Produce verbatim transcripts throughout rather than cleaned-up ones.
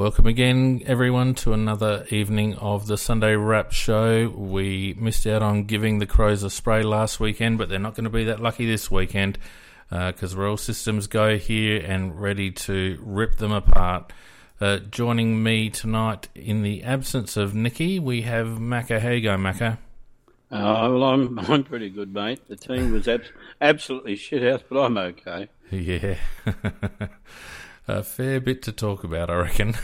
Welcome again, everyone, to another evening of the Sunday Wrap Show. We missed out on giving the Crows a spray last weekend, but they're not going to be that lucky this weekend because uh, we're all systems go here and ready to rip them apart. Uh, joining me tonight, in the absence of Nicky, we have Macca. How you going, Macca? Uh, well, I'm I'm pretty good, mate. The team was ab- absolutely shit house, but I'm okay. Yeah. A fair bit to talk about, I reckon.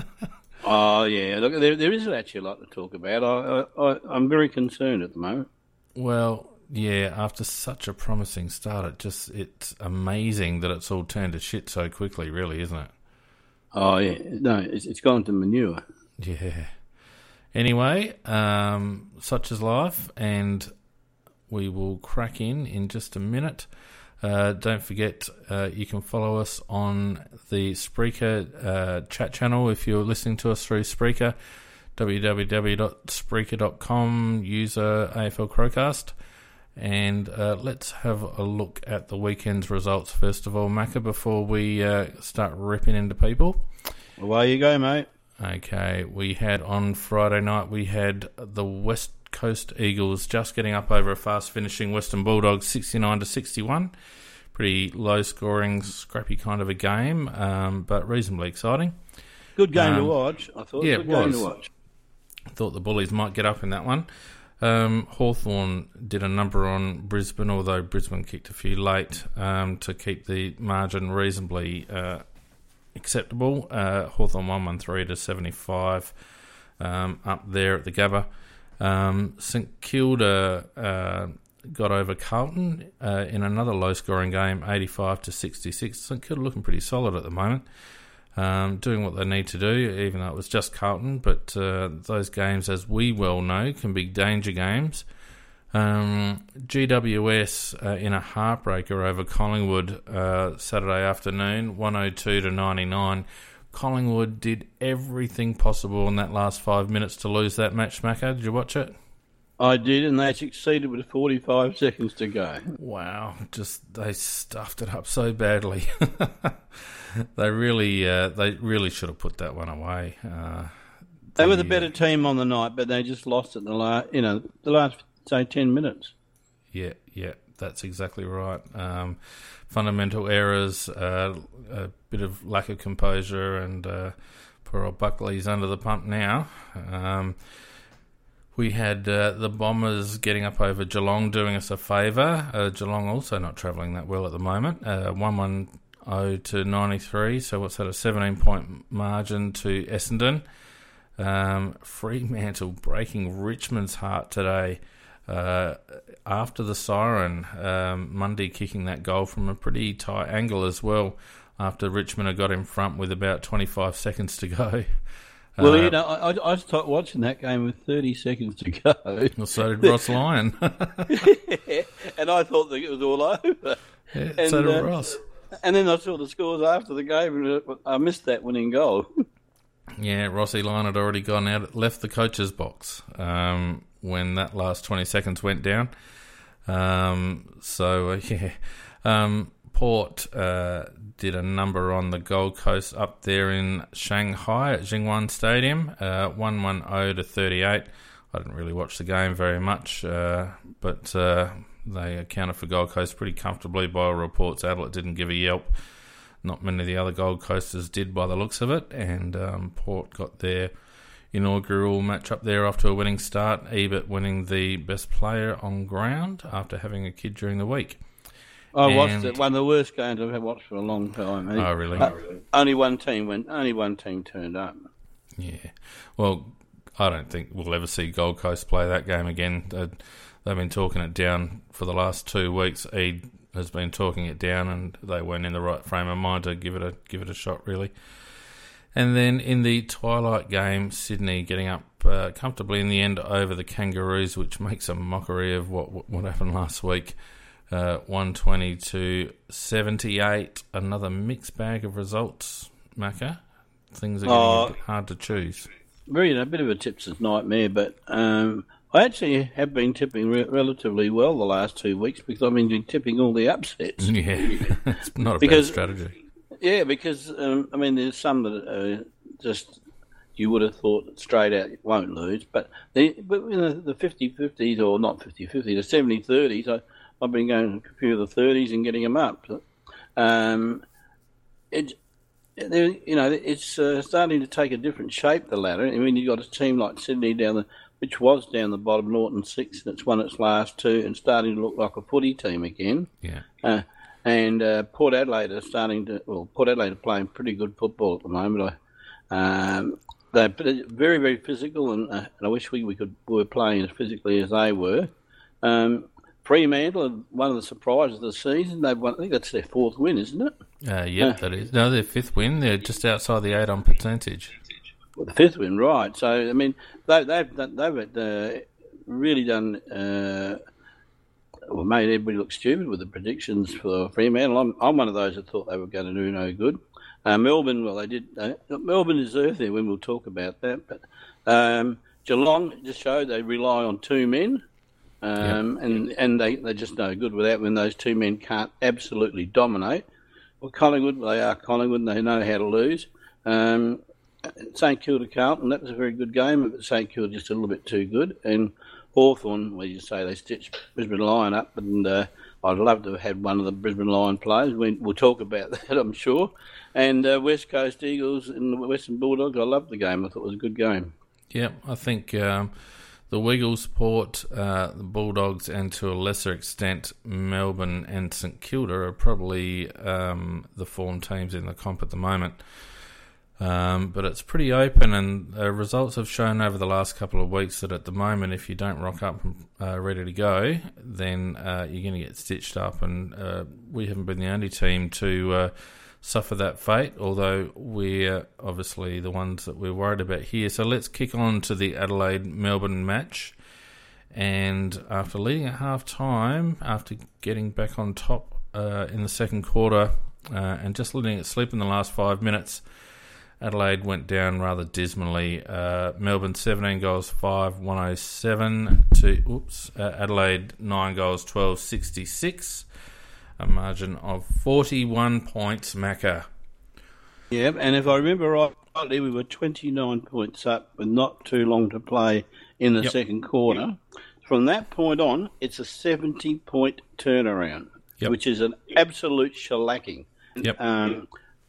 Oh, yeah. Look, there, there is actually a lot to talk about. I, I, I'm very concerned at the moment. Well, yeah, after such a promising start, it just it's amazing that it's all turned to shit so quickly, really, isn't it? Oh, yeah. No, it's, it's gone to manure. Yeah. Anyway, um, such is life, and we will crack in in just a minute. Uh, don't forget, uh, you can follow us on the Spreaker uh, chat channel if you're listening to us through Spreaker, w w w dot spreaker dot com, user A F L Crowcast. And uh, let's have a look at the weekend's results first of all, Macca, before we uh, start ripping into people. Away you go, mate. Okay, we had on Friday night, we had the West Coast Eagles just getting up over a fast-finishing Western Bulldogs, sixty-nine to sixty-one. Pretty low-scoring, scrappy kind of a game, um, but reasonably exciting. Good game um, to watch, I thought. Yeah, Good it was. game to watch. I thought the Bullies might get up in that one. Um, Hawthorn did a number on Brisbane, although Brisbane kicked a few late um, to keep the margin reasonably uh, acceptable. Uh, Hawthorn won one three to seventy-five um, up there at the Gabba. Um, St Kilda uh, got over Carlton uh, in another low-scoring game, eighty-five to sixty-six. St Kilda looking pretty solid at the moment, um, doing what they need to do, even though it was just Carlton. But uh, those games, as we well know, can be danger games. Um, G W S uh, in a heartbreaker over Collingwood uh, Saturday afternoon, one oh two to ninety-nine. Collingwood did everything possible in that last five minutes to lose that match, Macca. Did you watch it? I did, and they succeeded with forty-five seconds to go. Wow, just they stuffed it up so badly. they really, uh, they really should have put that one away. Uh, they the, were the better team on the night, but they just lost it in the last, you know, the last say ten minutes. Yeah, yeah, that's exactly right. Um, fundamental errors, uh, a bit of lack of composure, and uh, poor old Buckley's under the pump now. Um, we had uh, the Bombers getting up over Geelong, doing us a favour. Uh, Geelong also not travelling that well at the moment. Uh, one ten to ninety-three, so what's that, a seventeen-point margin to Essendon. Um, Fremantle breaking Richmond's heart today. Uh, after the siren, um, Mundy kicking that goal from a pretty tight angle as well, after Richmond had got in front with about twenty-five seconds to go. Well, uh, you know, I, I started watching that game with thirty seconds to go. Well, so did Ross Lyon. And I thought that it was all over. Yeah, and, so did uh, Ross. And then I saw the scores after the game, and I missed that winning goal. Yeah, Rossi Lyon had already gone out, left the coach's box um, when that last twenty seconds went down. Um, so, uh, yeah, um, Port uh, did a number on the Gold Coast up there in Shanghai at Jingwan Stadium, uh, one ten to thirty-eight. I didn't really watch the game very much, uh, but uh, they accounted for Gold Coast pretty comfortably by all reports. Adelaide didn't give a yelp. Not many of the other Gold Coasters did by the looks of it, and um, Port got their inaugural match up there off to a winning start, Ebert winning the best player on ground after having a kid during the week. I and, watched it, one of the worst games I've ever watched for a long time. Oh, really? Uh, only one team went. Only one team turned up. Yeah. Well, I don't think we'll ever see Gold Coast play that game again. They've been talking it down for the last two weeks. Ed has been talking it down, and they weren't in the right frame of mind to give it a give it a shot, really. And then in the twilight game, Sydney getting up uh, comfortably in the end over the Kangaroos, which makes a mockery of what what, what happened last week. Uh, one twenty to seventy-eight. Another mixed bag of results, Macca. Things are getting oh, a bit hard to choose. Very, you know, a bit of a tipster's nightmare, but um, I actually have been tipping re- relatively well the last two weeks because I've been tipping all the upsets. Yeah, it's not a because, bad strategy. Yeah, because, um, I mean, there's some that uh, just you would have thought that straight out it won't lose. But the but you know, the fifty-fifties, or not fifty-fifty, the seventy-thirties, I, I've been going to a few of the thirties and getting them up. Um, it, you know, it's uh, starting to take a different shape, the ladder. I mean, you've got a team like Sydney down the, which was down the bottom, Norton six, and it's won its last two and starting to look like a footy team again. Yeah. Uh, and uh, Port Adelaide are starting to, well, Port Adelaide are playing pretty good football at the moment. I, um, they're very, very physical, and, uh, and I wish we, we could we were playing as physically as they were. Um, Fremantle are one of the surprises of the season. They've won, I think that's their fourth win, isn't it? Uh, yeah, uh, that is. No, their fifth win. They're just outside the eight on percentage. Well, the fifth win, right. So, I mean, they, they've they've uh, really done, uh, well, made everybody look stupid with the predictions for Fremantle. I'm, I'm one of those that thought they were going to do no good. Uh, Melbourne, well, they did. Uh, Melbourne deserved their win. We'll talk about that. But um, Geelong just showed they rely on two men. Um, yep. And and they, they're just no good without when those two men can't absolutely dominate. Well, Collingwood, well, they are Collingwood, and they know how to lose. Um, St Kilda Carlton, that was a very good game, but St Kilda just a little bit too good. And Hawthorn, well, you say they stitched Brisbane Lion up, and uh, I'd love to have had one of the Brisbane Lion players. We, we'll talk about that, I'm sure. And uh, West Coast Eagles and the Western Bulldogs, I loved the game. I thought it was a good game. Yeah, I think... Um The Wiggles, Port, uh, the Bulldogs, and to a lesser extent Melbourne and St Kilda are probably um, the form teams in the comp at the moment. Um, but it's pretty open, and uh, results have shown over the last couple of weeks that at the moment, if you don't rock up uh, ready to go, then uh, you're going to get stitched up. And uh, we haven't been the only team to uh, suffer that fate, although we're obviously the ones that we're worried about here. So let's kick on to the Adelaide-Melbourne match. And after leading at half-time, after getting back on top uh, in the second quarter uh, and just letting it slip in the last five minutes, Adelaide went down rather dismally. Uh, Melbourne seventeen goals, five, one oh seven to oops. Uh, Adelaide nine goals, twelve, sixty-six. A margin of forty-one points, Macca. Yeah, and if I remember rightly, we were twenty-nine points up with not too long to play in the yep. second quarter. From that point on, it's a seventy-point turnaround, yep. which is an absolute shellacking. Yep. Um,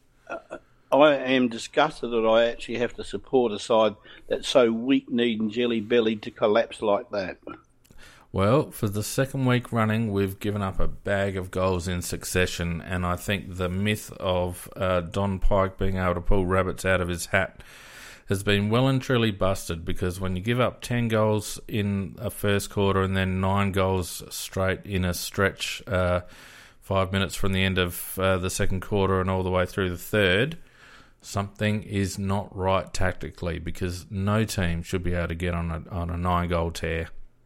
I am disgusted that I actually have to support a side that's so weak-kneed and jelly-bellied to collapse like that. Well, for the second week running, we've given up a bag of goals in succession, and I think the myth of uh, Don Pike being able to pull rabbits out of his hat has been well and truly busted, because when you give up ten goals in a first quarter and then nine goals straight in a stretch, uh, five minutes from the end of uh, the second quarter and all the way through the third, something is not right tactically, because no team should be able to get on a, on a nine-goal tear.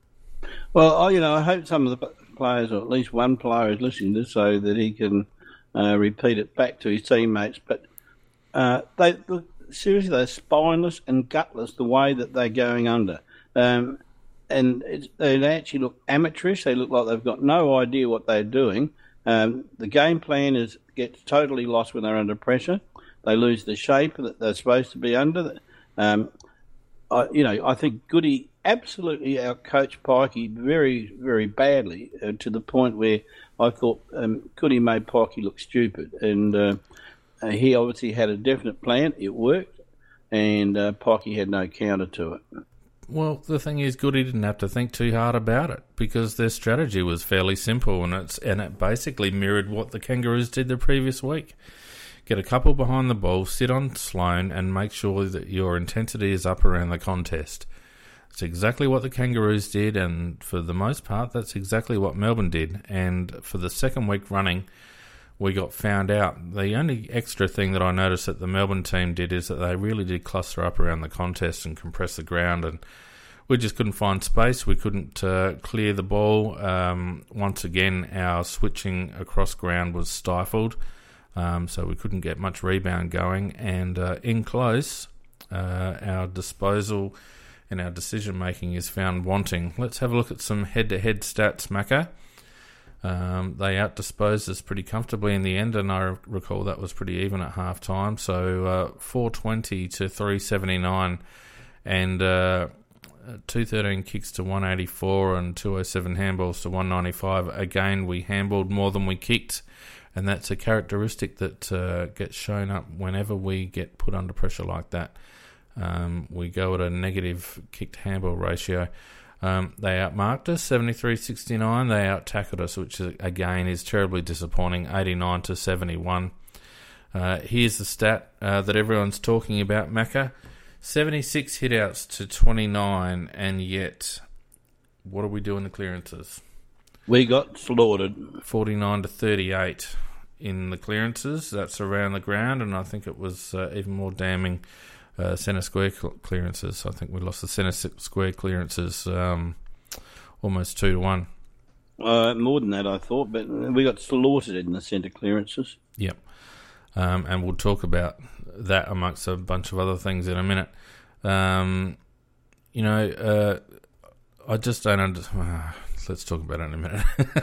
Well, you know, I hope some of the players, or at least one player, is listening to this so that he can uh, repeat it back to his teammates. But uh, they look, seriously, they're spineless and gutless the way that they're going under. Um, and it's, they actually look amateurish. They look like they've got no idea what they're doing. Um, the game plan is gets totally lost when they're under pressure. They lose the shape that they're supposed to be under. Um, I, you know, I think Goody absolutely outcoached Pikey very, very badly uh, to the point where I thought um, Goody made Pikey look stupid. And uh, uh, he obviously had a definite plan. It worked, and uh, Pikey had no counter to it. Well, the thing is, Goody didn't have to think too hard about it, because their strategy was fairly simple, and it's and it basically mirrored what the Kangaroos did the previous week. Get a couple behind the ball, sit on Sloane, and make sure that your intensity is up around the contest. It's exactly what the Kangaroos did, and for the most part, that's exactly what Melbourne did. And for the second week running, we got found out. The only extra thing that I noticed that the Melbourne team did is that they really did cluster up around the contest and compress the ground, and we just couldn't find space. We couldn't uh, clear the ball. Um, once again, our switching across ground was stifled. Um, so we couldn't get much rebound going, and uh, in close, uh, our disposal and our decision making is found wanting. Let's have a look at some head-to-head stats, Macca. Um, they outdisposed us pretty comfortably in the end, and I recall that was pretty even at half time. So uh, four twenty to three seventy-nine, and uh, two thirteen kicks to one eighty-four, and two oh seven handballs to one ninety-five. Again, we handballed more than we kicked, and that's a characteristic that uh, gets shown up whenever we get put under pressure like that. Um, we go at a negative kicked handball ratio. Um, they outmarked us, seventy-three sixty-nine. They out-tackled us, which is, again is terribly disappointing, eighty-nine to seventy-one. Uh, here's the stat uh, that everyone's talking about, Macca. seventy-six hit-outs to twenty-nine, and yet, what do we do in the clearances? We got slaughtered. forty-nine to thirty-eight in the clearances. That's around the ground, and I think it was uh, even more damning Uh, centre square cl- clearances. I think we lost the centre square clearances um, almost two to one. Uh, more than that, I thought, but we got slaughtered in the centre clearances. Yep. Um, and we'll talk about that amongst a bunch of other things in a minute. Um, you know, uh, I just don't understand. Uh, let's talk about it in a minute.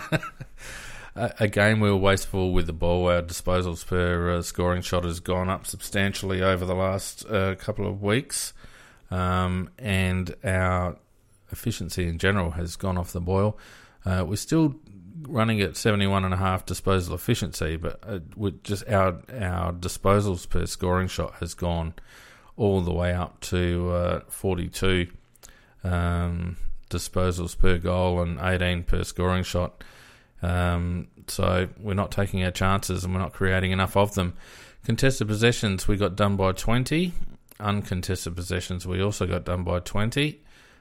Again, we were wasteful with the ball. Our disposals per uh, scoring shot has gone up substantially over the last uh, couple of weeks, um, and our efficiency in general has gone off the boil. Uh, we're still running at seventy-one and a half disposal efficiency, but uh, with just our our disposals per scoring shot has gone all the way up to uh, forty-two um, disposals per goal and eighteen per scoring shot. Um, so we're not taking our chances and we're not creating enough of them. Contested possessions, we got done by twenty. Uncontested possessions, we also got done by twenty.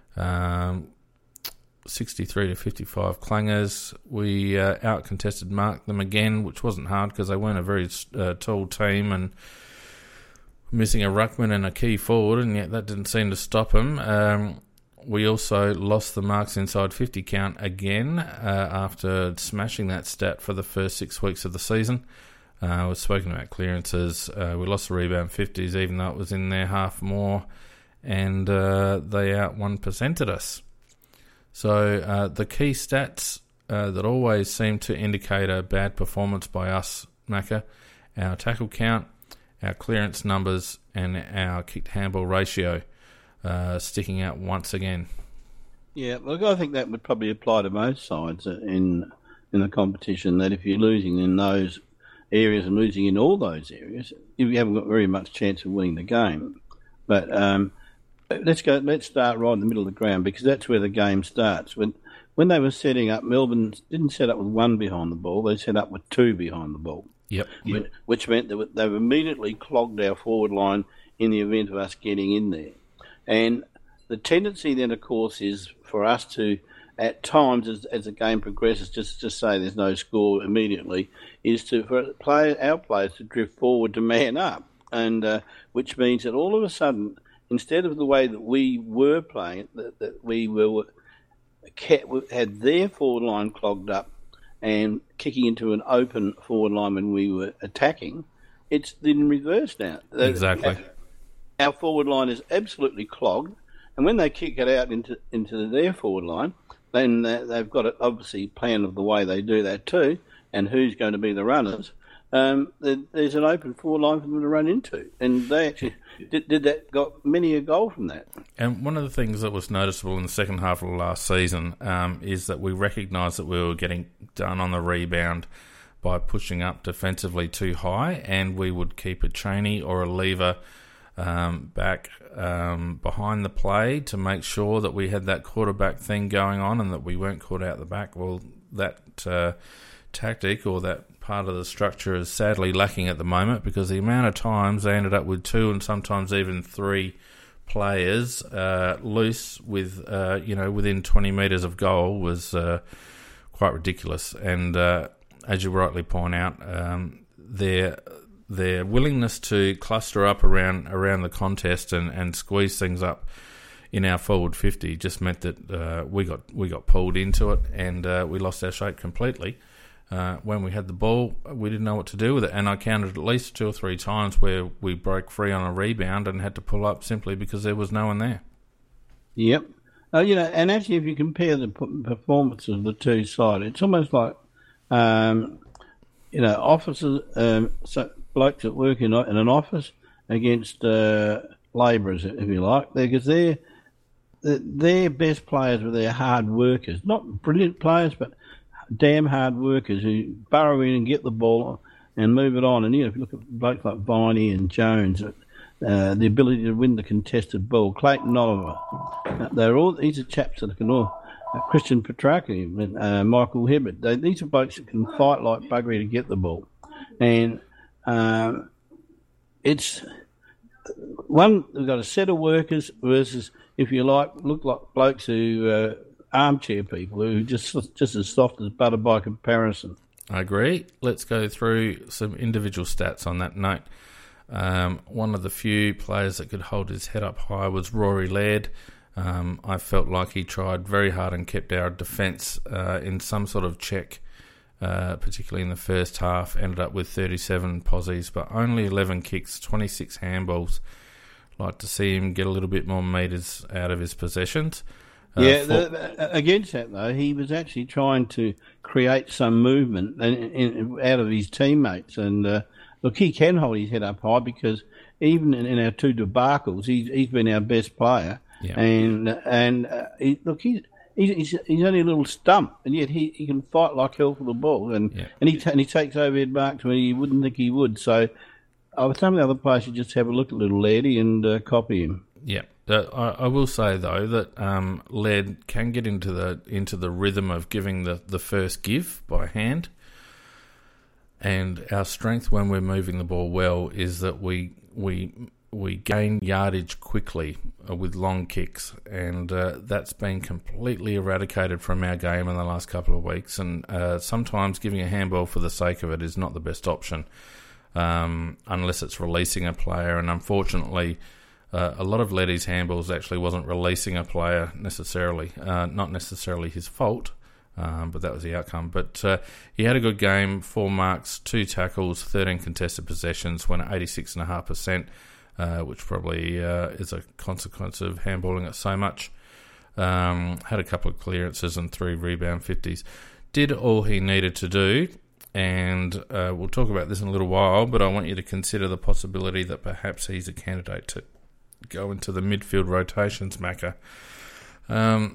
Um, sixty-three to fifty-five clangers. We uh, out-contested marked them again, which wasn't hard because they weren't a very uh, tall team and missing a ruckman and a key forward, and yet that didn't seem to stop them. Um, We also lost the marks inside fifty count again uh, after smashing that stat for the first six weeks of the season. Uh, we've spoken about clearances. Uh, we lost the rebound fifties, even though it was in there half more, and uh, they out one percented us. So uh, the key stats uh, that always seem to indicate a bad performance by us, Macca, our tackle count, our clearance numbers, and our kicked handball ratio. Uh, sticking out once again. Yeah, look, I think that would probably apply to most sides in in the competition, that if you're losing in those areas and losing in all those areas, you haven't got very much chance of winning the game. But um, let's go. Let's start right in the middle of the ground, because that's where the game starts. When when they were setting up, Melbourne didn't set up with one behind the ball; they set up with two behind the ball. Yep. Which, which meant that they've immediately clogged our forward line in the event of us getting in there. And the tendency then, of course, is for us to, at times, as, as the game progresses, just just say there's no score immediately, is to for play, our players to drift forward to man up, and uh, which means that all of a sudden, instead of the way that we were playing, that, that we were had their forward line clogged up and kicking into an open forward line when we were attacking, it's in reverse now. Exactly. Our forward line is absolutely clogged, and when they kick it out into into their forward line, then they've got an obviously plan of the way they do that too, and who's going to be the runners. Um, there's an open forward line for them to run into, and they actually did, did that. Got many a goal from that. And one of the things that was noticeable in the second half of the last season um, is that we recognised that we were getting done on the rebound by pushing up defensively too high, and we would keep a Cheney or a Lever Um, back um, behind the play to make sure that we had that quarterback thing going on and that we weren't caught out the back. Well, that uh, tactic or that part of the structure is sadly lacking at the moment, because the amount of times they ended up with two and sometimes even three players uh, loose with, uh, you know, within twenty metres of goal was uh, quite ridiculous. And uh, as you rightly point out, um, they're their willingness to cluster up around around the contest and, and squeeze things up in our forward fifty just meant that uh, we got we got pulled into it, and uh, we lost our shape completely. Uh, when we had the ball, we didn't know what to do with it, and I counted at least two or three times where we broke free on a rebound and had to pull up simply because there was no one there. Yep. Uh, you know, and actually if you compare the performances of the two sides, it's almost like um, you know, officers, um, so blokes that work in, in an office against uh, labourers, if you like, because they're, their best players were their hard workers, not brilliant players, but damn hard workers who burrow in and get the ball and move it on. And you know, if you look at blokes like Viney and Jones, uh, the ability to win the contested ball, Clayton Oliver, uh, they're all these are chaps that can all. Uh, Christian Petrarca, uh, Michael Hibbert, they, these are blokes that can fight like buggery to get the ball, and um, it's one. We've got a set of workers versus, if you like, look like blokes who uh, armchair people who just just as soft as butter by comparison. I agree. Let's go through some individual stats on that note. Um, one of the few players that could hold his head up high was Rory Laird. Um, I felt like he tried very hard and kept our defence uh, in some sort of check, uh, particularly in the first half. Ended up with thirty-seven posies, but only eleven kicks, twenty-six handballs. Like to see him get a little bit more metres out of his possessions. Uh, yeah, for- the, the, against that though, he was actually trying to create some movement in, in, out of his teammates. And uh, look, he can hold his head up high because even in, in our two debacles, he's, he's been our best player. Yeah. And and uh, he, look, he's, he's he's only a little stump, and yet he, he can fight like hell for the ball, and yeah. and he and he takes overhead marks when you wouldn't think he would. So, uh, some of the other players should just have a look at little Lairdy and uh, copy him. Yeah, uh, I, I will say though that um, Laird can get into the into the rhythm of giving the, the first give by hand, and our strength when we're moving the ball well is that we we. we gain yardage quickly uh, with long kicks, and uh, that's been completely eradicated from our game in the last couple of weeks. And uh, sometimes giving a handball for the sake of it is not the best option, um, unless it's releasing a player. And unfortunately, uh, a lot of Letty's handballs actually wasn't releasing a player necessarily, uh, not necessarily his fault. Um, but that was the outcome. But uh, he had a good game, four marks, two tackles, thirteen contested possessions, went at eighty-six point five percent. Uh, which probably uh, is a consequence of handballing it so much. Um, had a couple of clearances and three rebound fifties. Did all he needed to do, and uh, we'll talk about this in a little while, but I want you to consider the possibility that perhaps he's a candidate to go into the midfield rotations, Macca. Um,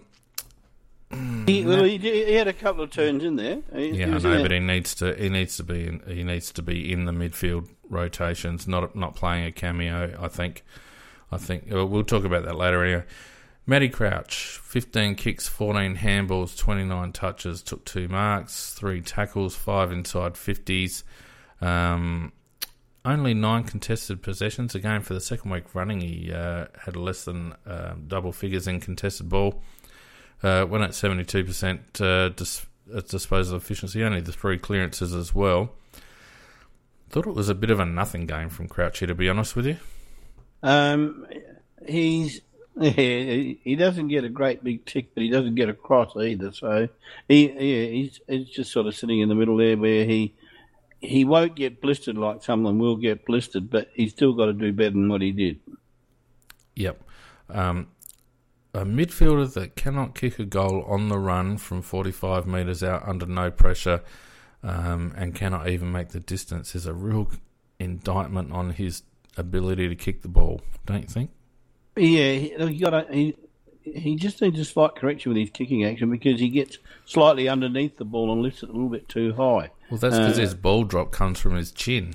he, well, he, he had a couple of turns in there. He, yeah, he I was know, in but he needs to he needs to be in, he needs to be in the midfield rotations, not not playing a cameo. I think, I think well, we'll talk about that later. Anyway, Matty Crouch, fifteen kicks, fourteen handballs, twenty-nine touches, took two marks, three tackles, five inside fifties, um, only nine contested possessions. Again, for the second week running, he uh, had less than uh, double figures in contested ball. Uh, went at seventy-two percent uh, dis- disposal efficiency, only the three clearances as well. Thought it was a bit of a nothing game from Crouchy, to be honest with you. Um, he's he, he doesn't get a great big tick, but he doesn't get across either. So he yeah, he's he's just sort of sitting in the middle there, where he he won't get blistered like someone will get blistered, but he's still got to do better than what he did. Yep. Um, a midfielder that cannot kick a goal on the run from forty-five metres out under no pressure, um, and cannot even make the distance is a real indictment on his ability to kick the ball, don't you think? Yeah, he, he got a, he he just needs a slight correction with his kicking action, because he gets slightly underneath the ball and lifts it a little bit too high. Well, that's because uh, his ball drop comes from his chin.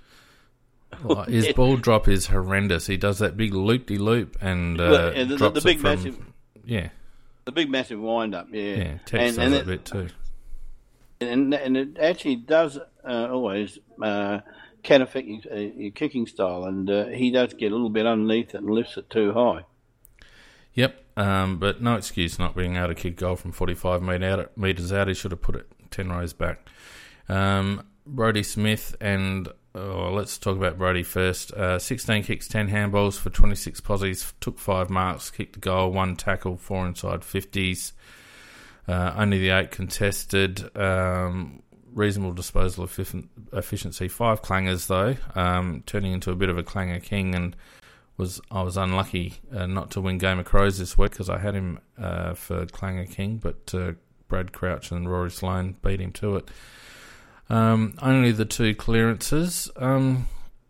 Like, his yeah. ball drop is horrendous. He does that big loop-de-loop and uh, well, yeah, the, drops the, the big it from... massive, yeah. The big massive wind-up, yeah. Yeah, Tex does it a bit too. And, and it actually does uh, always uh, can affect your, uh, your kicking style, and uh, he does get a little bit underneath it and lifts it too high. Yep, um, but no excuse not being able to kick goal from forty-five metres out. He should have put it ten rows back. Um, Brodie Smith and... Oh, let's talk about Brodie first. Uh, sixteen kicks, ten handballs for twenty-six posies, took five marks, kicked a goal, one tackle, four inside fifties. Uh, only the eight contested. Um, reasonable disposal efficient, efficiency. Five clangers though, um, turning into a bit of a clanger king, and was I was unlucky uh, not to win Game of Crows this week, because I had him uh, for clanger king, but uh, Brad Crouch and Rory Sloane beat him to it. Um, only the two clearances. Um,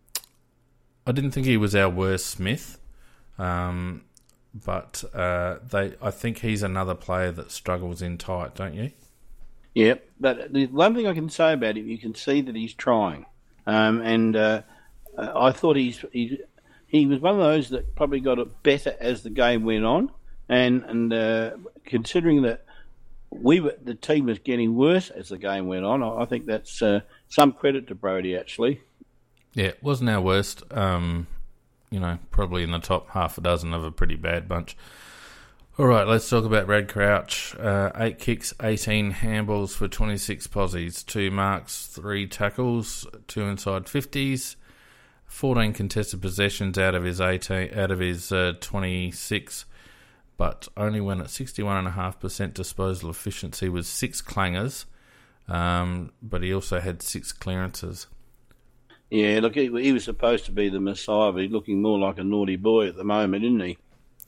I didn't think he was our worst Smith, um, but uh, they. I think he's another player that struggles in tight, don't you? Yeah, but the one thing I can say about him, you can see that he's trying, um, and uh, I thought he's he he was one of those that probably got it better as the game went on, and and uh, considering that we were the team was getting worse as the game went on, I, I think that's uh, some credit to Brodie actually. Yeah, it wasn't our worst. Um, you know, probably in the top half a dozen of a pretty bad bunch. All right, let's talk about Brad Crouch. Uh, eight kicks, eighteen handballs for twenty-six posies, two marks, three tackles, two inside fifties, fourteen contested possessions out of his eighteen, out of his uh, twenty-six, but only went at sixty-one point five percent disposal efficiency with six clangers, um, but he also had six clearances. Yeah, look, he, he was supposed to be the Messiah, but he's looking more like a naughty boy at the moment, isn't he?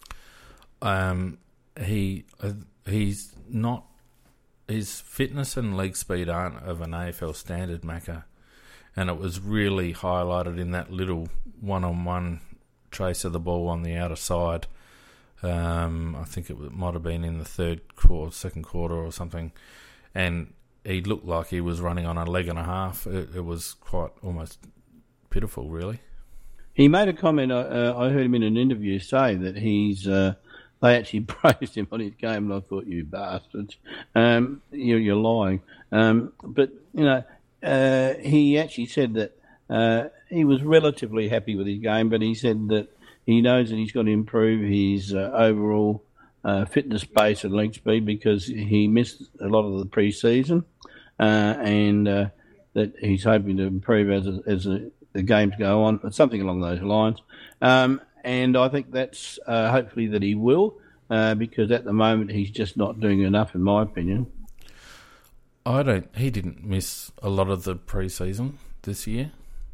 Um, he uh, he's not. His fitness and leg speed aren't of an A F L standard, Macca, and it was really highlighted in that little one-on-one trace of the ball on the outer side. Um, I think it might have been in the third quarter, second quarter, or something, and he looked like he was running on a leg and a half. It, it was quite almost pitiful, really. He made a comment. Uh, I heard him in an interview say that he's. Uh, they actually praised him on his game, and I thought, you bastards, um, you're, you're lying. Um, but you know, uh, he actually said that uh, he was relatively happy with his game, but he said that he knows that he's got to improve his uh, overall uh, fitness base and leg speed because he missed a lot of the pre-season, uh, and uh, that he's hoping to improve as a, as a, the games go on, something along those lines. Um, and I think that's uh, hopefully that he will, uh, because at the moment he's just not doing enough, in my opinion. I don't. He didn't miss a lot of the pre-season this year.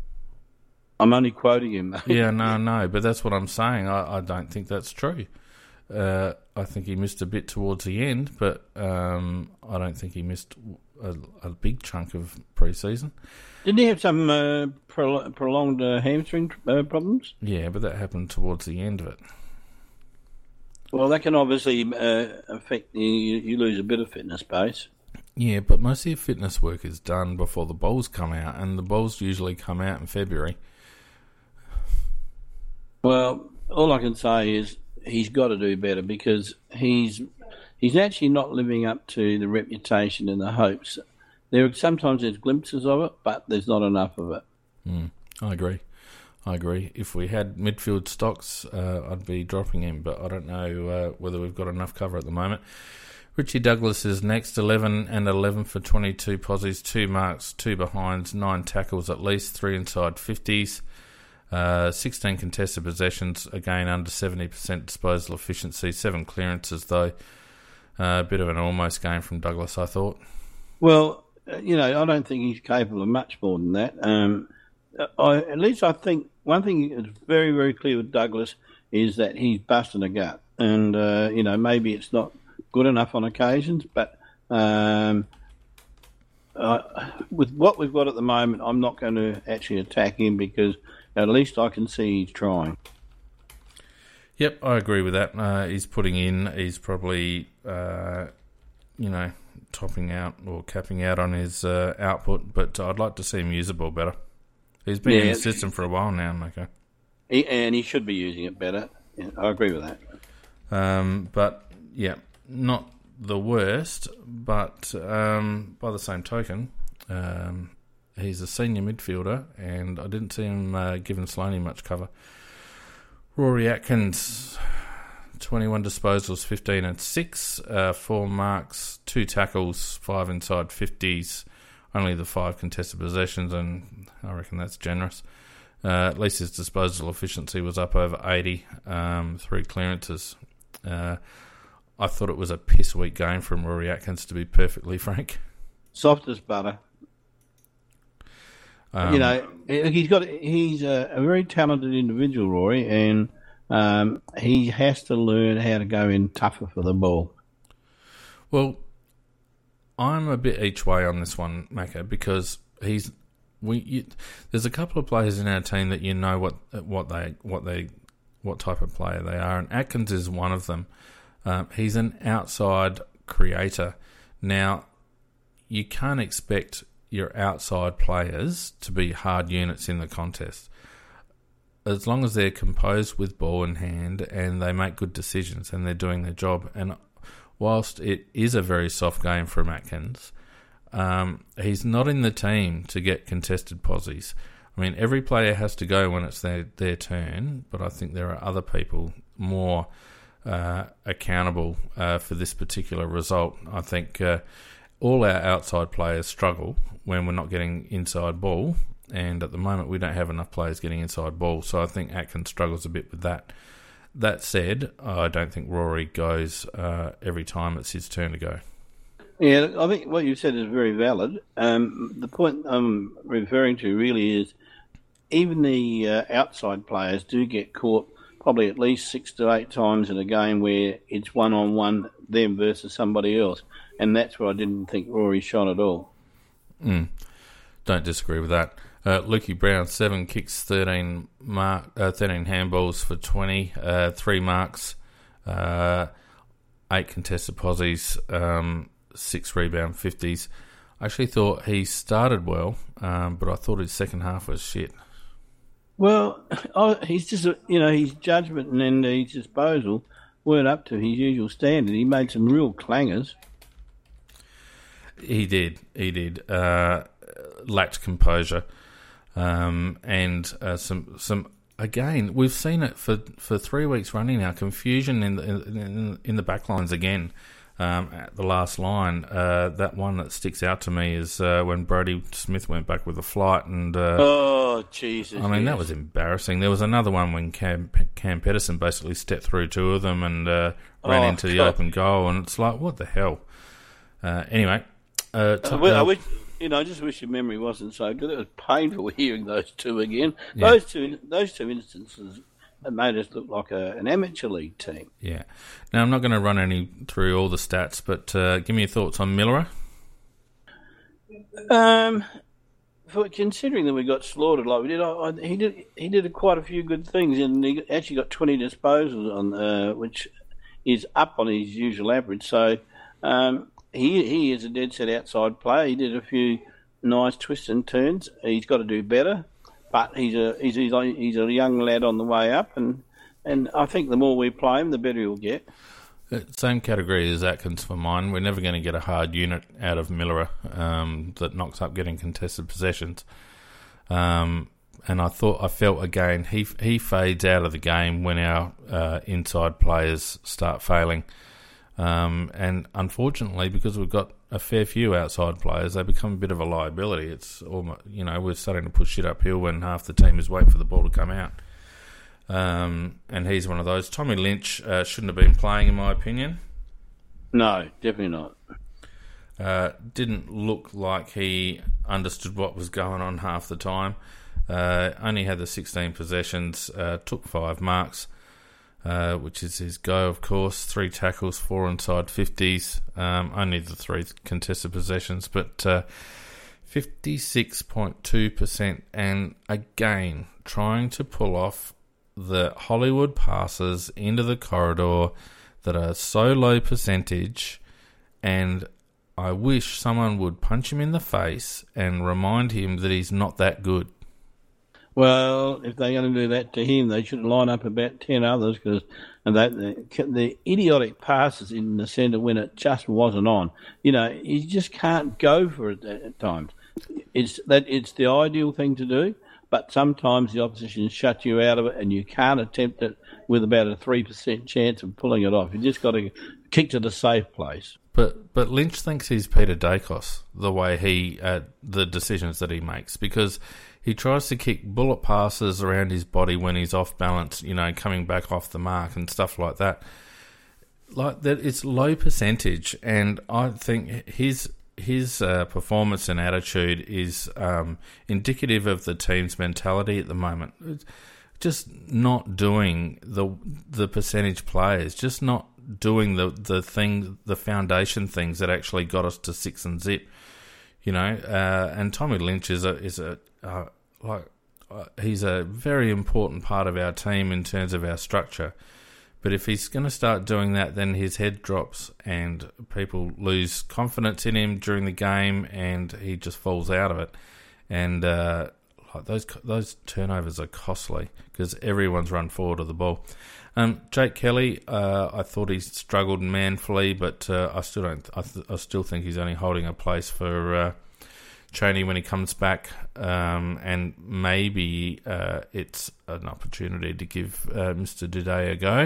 I'm only quoting him. yeah, no, no, but that's what I'm saying. I, I don't think that's true. Uh, I think he missed a bit towards the end, but um, I don't think he missed a, a big chunk of pre-season. Didn't he have some uh, pro- prolonged uh, hamstring uh, problems? Yeah, but that happened towards the end of it. Well, that can obviously uh, affect you. You lose a bit of fitness base. Yeah, but most of your fitness work is done before the balls come out, and the balls usually come out in February. Well, all I can say is he's got to do better because he's he's actually not living up to the reputation and the hopes. There are sometimes there's glimpses of it, but there's not enough of it. Mm, I agree. I agree. If we had midfield stocks, uh, I'd be dropping him, but I don't know uh, whether we've got enough cover at the moment. Richie Douglas is next, eleven and eleven for twenty-two posies, two marks, two behinds, nine tackles at least, three inside fifties, uh, sixteen contested possessions, again under seventy percent disposal efficiency, seven clearances though. Uh, a bit of an almost game from Douglas, I thought. Well, you know, I don't think he's capable of much more than that. Um, I, at least I think one thing that's very, very clear with Douglas is that he's busting a gut. And, uh, you know, maybe it's not good enough on occasions, but um, uh, with what we've got at the moment, I'm not going to actually attack him because at least I can see he's trying. Yep, I agree with that. Uh, he's putting in, he's probably, uh, you know, topping out or capping out on his uh, output, but I'd like to see him use the ball better. He's been yeah, in the system for a while now, Mako. He, and he should be using it better. Yeah, I agree with that. Um, but, yeah, not the worst, but um, by the same token, um, he's a senior midfielder, and I didn't see him uh, giving Sloaney much cover. Rory Atkins, twenty-one disposals, fifteen and six, uh, four marks, two tackles, five inside fifties, only the five contested possessions, and I reckon that's generous. Uh, at least his disposal efficiency was up over eighty, um, three clearances. Uh, I thought it was a piss weak game from Rory Atkins, to be perfectly frank. Soft as butter. Um, you know, he's got he's a, a very talented individual, Rory, and um, he has to learn how to go in tougher for the ball. Well, I'm a bit each way on this one, Macca, because he's we. You, there's a couple of players in our team that you know what what they what they what type of player they are, and Atkins is one of them. Um, he's an outside creator. Now, you can't expect your outside players to be hard units in the contest. As long as they're composed with ball in hand and they make good decisions and they're doing their job. And whilst it is a very soft game from Atkins, um, he's not in the team to get contested posies. I mean, every player has to go when it's their, their turn, but I think there are other people more uh, accountable uh, for this particular result. I think uh, all our outside players struggle when we're not getting inside ball. And at the moment, we don't have enough players getting inside ball, so I think Atkins struggles a bit with that. That said, I don't think Rory goes uh, every time it's his turn to go. Yeah, I think what you said is very valid. Um, the point I'm referring to really is even the uh, outside players do get caught probably at least six to eight times in a game where it's one-on-one them versus somebody else, and that's where I didn't think Rory shone at all. Mm. Don't disagree with that. Uh, Lukey Brown, seven kicks, thirteen mark, uh, thirteen handballs for twenty, uh, three marks, uh, eight contested posies, um, six rebound fifties. I actually thought he started well, um, but I thought his second half was shit. Well, oh, he's just, you know, his judgment and then his disposal weren't up to his usual standard. He made some real clangers. He did, he did. Uh, lacked composure. Um, and uh, some some again, we've seen it for, for three weeks running now. Confusion in the in, in the back lines again. Um, at the last line, uh, that one that sticks out to me is uh, when Brodie Smith went back with a flight, and uh, oh Jesus! I mean, yes. that was embarrassing. There was another one when Cam Cam Pedersen basically stepped through two of them and uh, ran oh, into the God. open goal, and it's like, what the hell? Uh, anyway, uh, uh, well, I wish. You know, I just wish your memory wasn't so good. It was painful hearing those two again. Yeah. Those two, those two instances made us look like a, an amateur league team. Yeah. Now I'm not going to run any through all the stats, but uh, give me your thoughts on Miller. Um, for considering that we got slaughtered like we did, I, I, he did he did quite a few good things, and he actually got twenty disposals on, uh, which is up on his usual average. So. Um, He he is a dead set outside player. He did a few nice twists and turns. He's got to do better, but he's a he's he's a, he's a young lad on the way up, and, and I think the more we play him, the better he'll get. Same category as Atkins for mine. We're never going to get a hard unit out of Miller um, that knocks up getting contested possessions. Um, and I thought I felt again he he fades out of the game when our uh, inside players start failing. Um, and unfortunately, because we've got a fair few outside players, they become a bit of a liability. It's almost, you know, we're starting to push shit uphill when half the team is waiting for the ball to come out. Um, and he's one of those. Tommy Lynch uh, shouldn't have been playing, in my opinion. No, definitely not. Uh, didn't look like he understood what was going on half the time. Uh, only had the sixteen possessions, uh, took five marks. Uh, which is his go, of course. Three tackles, four inside fifties. Um, only the three contested possessions, but uh, fifty-six point two percent. And again, trying to pull off the Hollywood passes into the corridor that are so low percentage. And I wish someone would punch him in the face and remind him that he's not that good. Well, if they're going to do that to him, they should line up about ten others, because the, the idiotic passes in the centre when it just wasn't on. You know, you just can't go for it at times. It's that it's the ideal thing to do, but sometimes the opposition shut you out of it, and you can't attempt it with about a three percent chance of pulling it off. You just got to kick to the safe place. But but Lynch thinks he's Peter Dacos, the way he uh, the decisions that he makes, because he tries to kick bullet passes around his body when he's off balance, you know, coming back off the mark and stuff like that. Like that, it's low percentage, and I think his his uh, performance and attitude is um, indicative of the team's mentality at the moment. It's just not doing the the percentage players, just not doing the, the thing, the foundation things that actually got us to six and zip. You know, uh, and Tommy Lynch is a is a uh, like uh, he's a very important part of our team in terms of our structure. But if he's going to start doing that, then his head drops and people lose confidence in him during the game, and he just falls out of it. And uh, like those those turnovers are costly because everyone's run forward of the ball. Um, Jake Kelly, uh, I thought he struggled manfully, but uh, I still don't. I, th- I still think he's only holding a place for uh, Chaney when he comes back, um, and maybe uh, it's an opportunity to give uh, Mister Duday a go.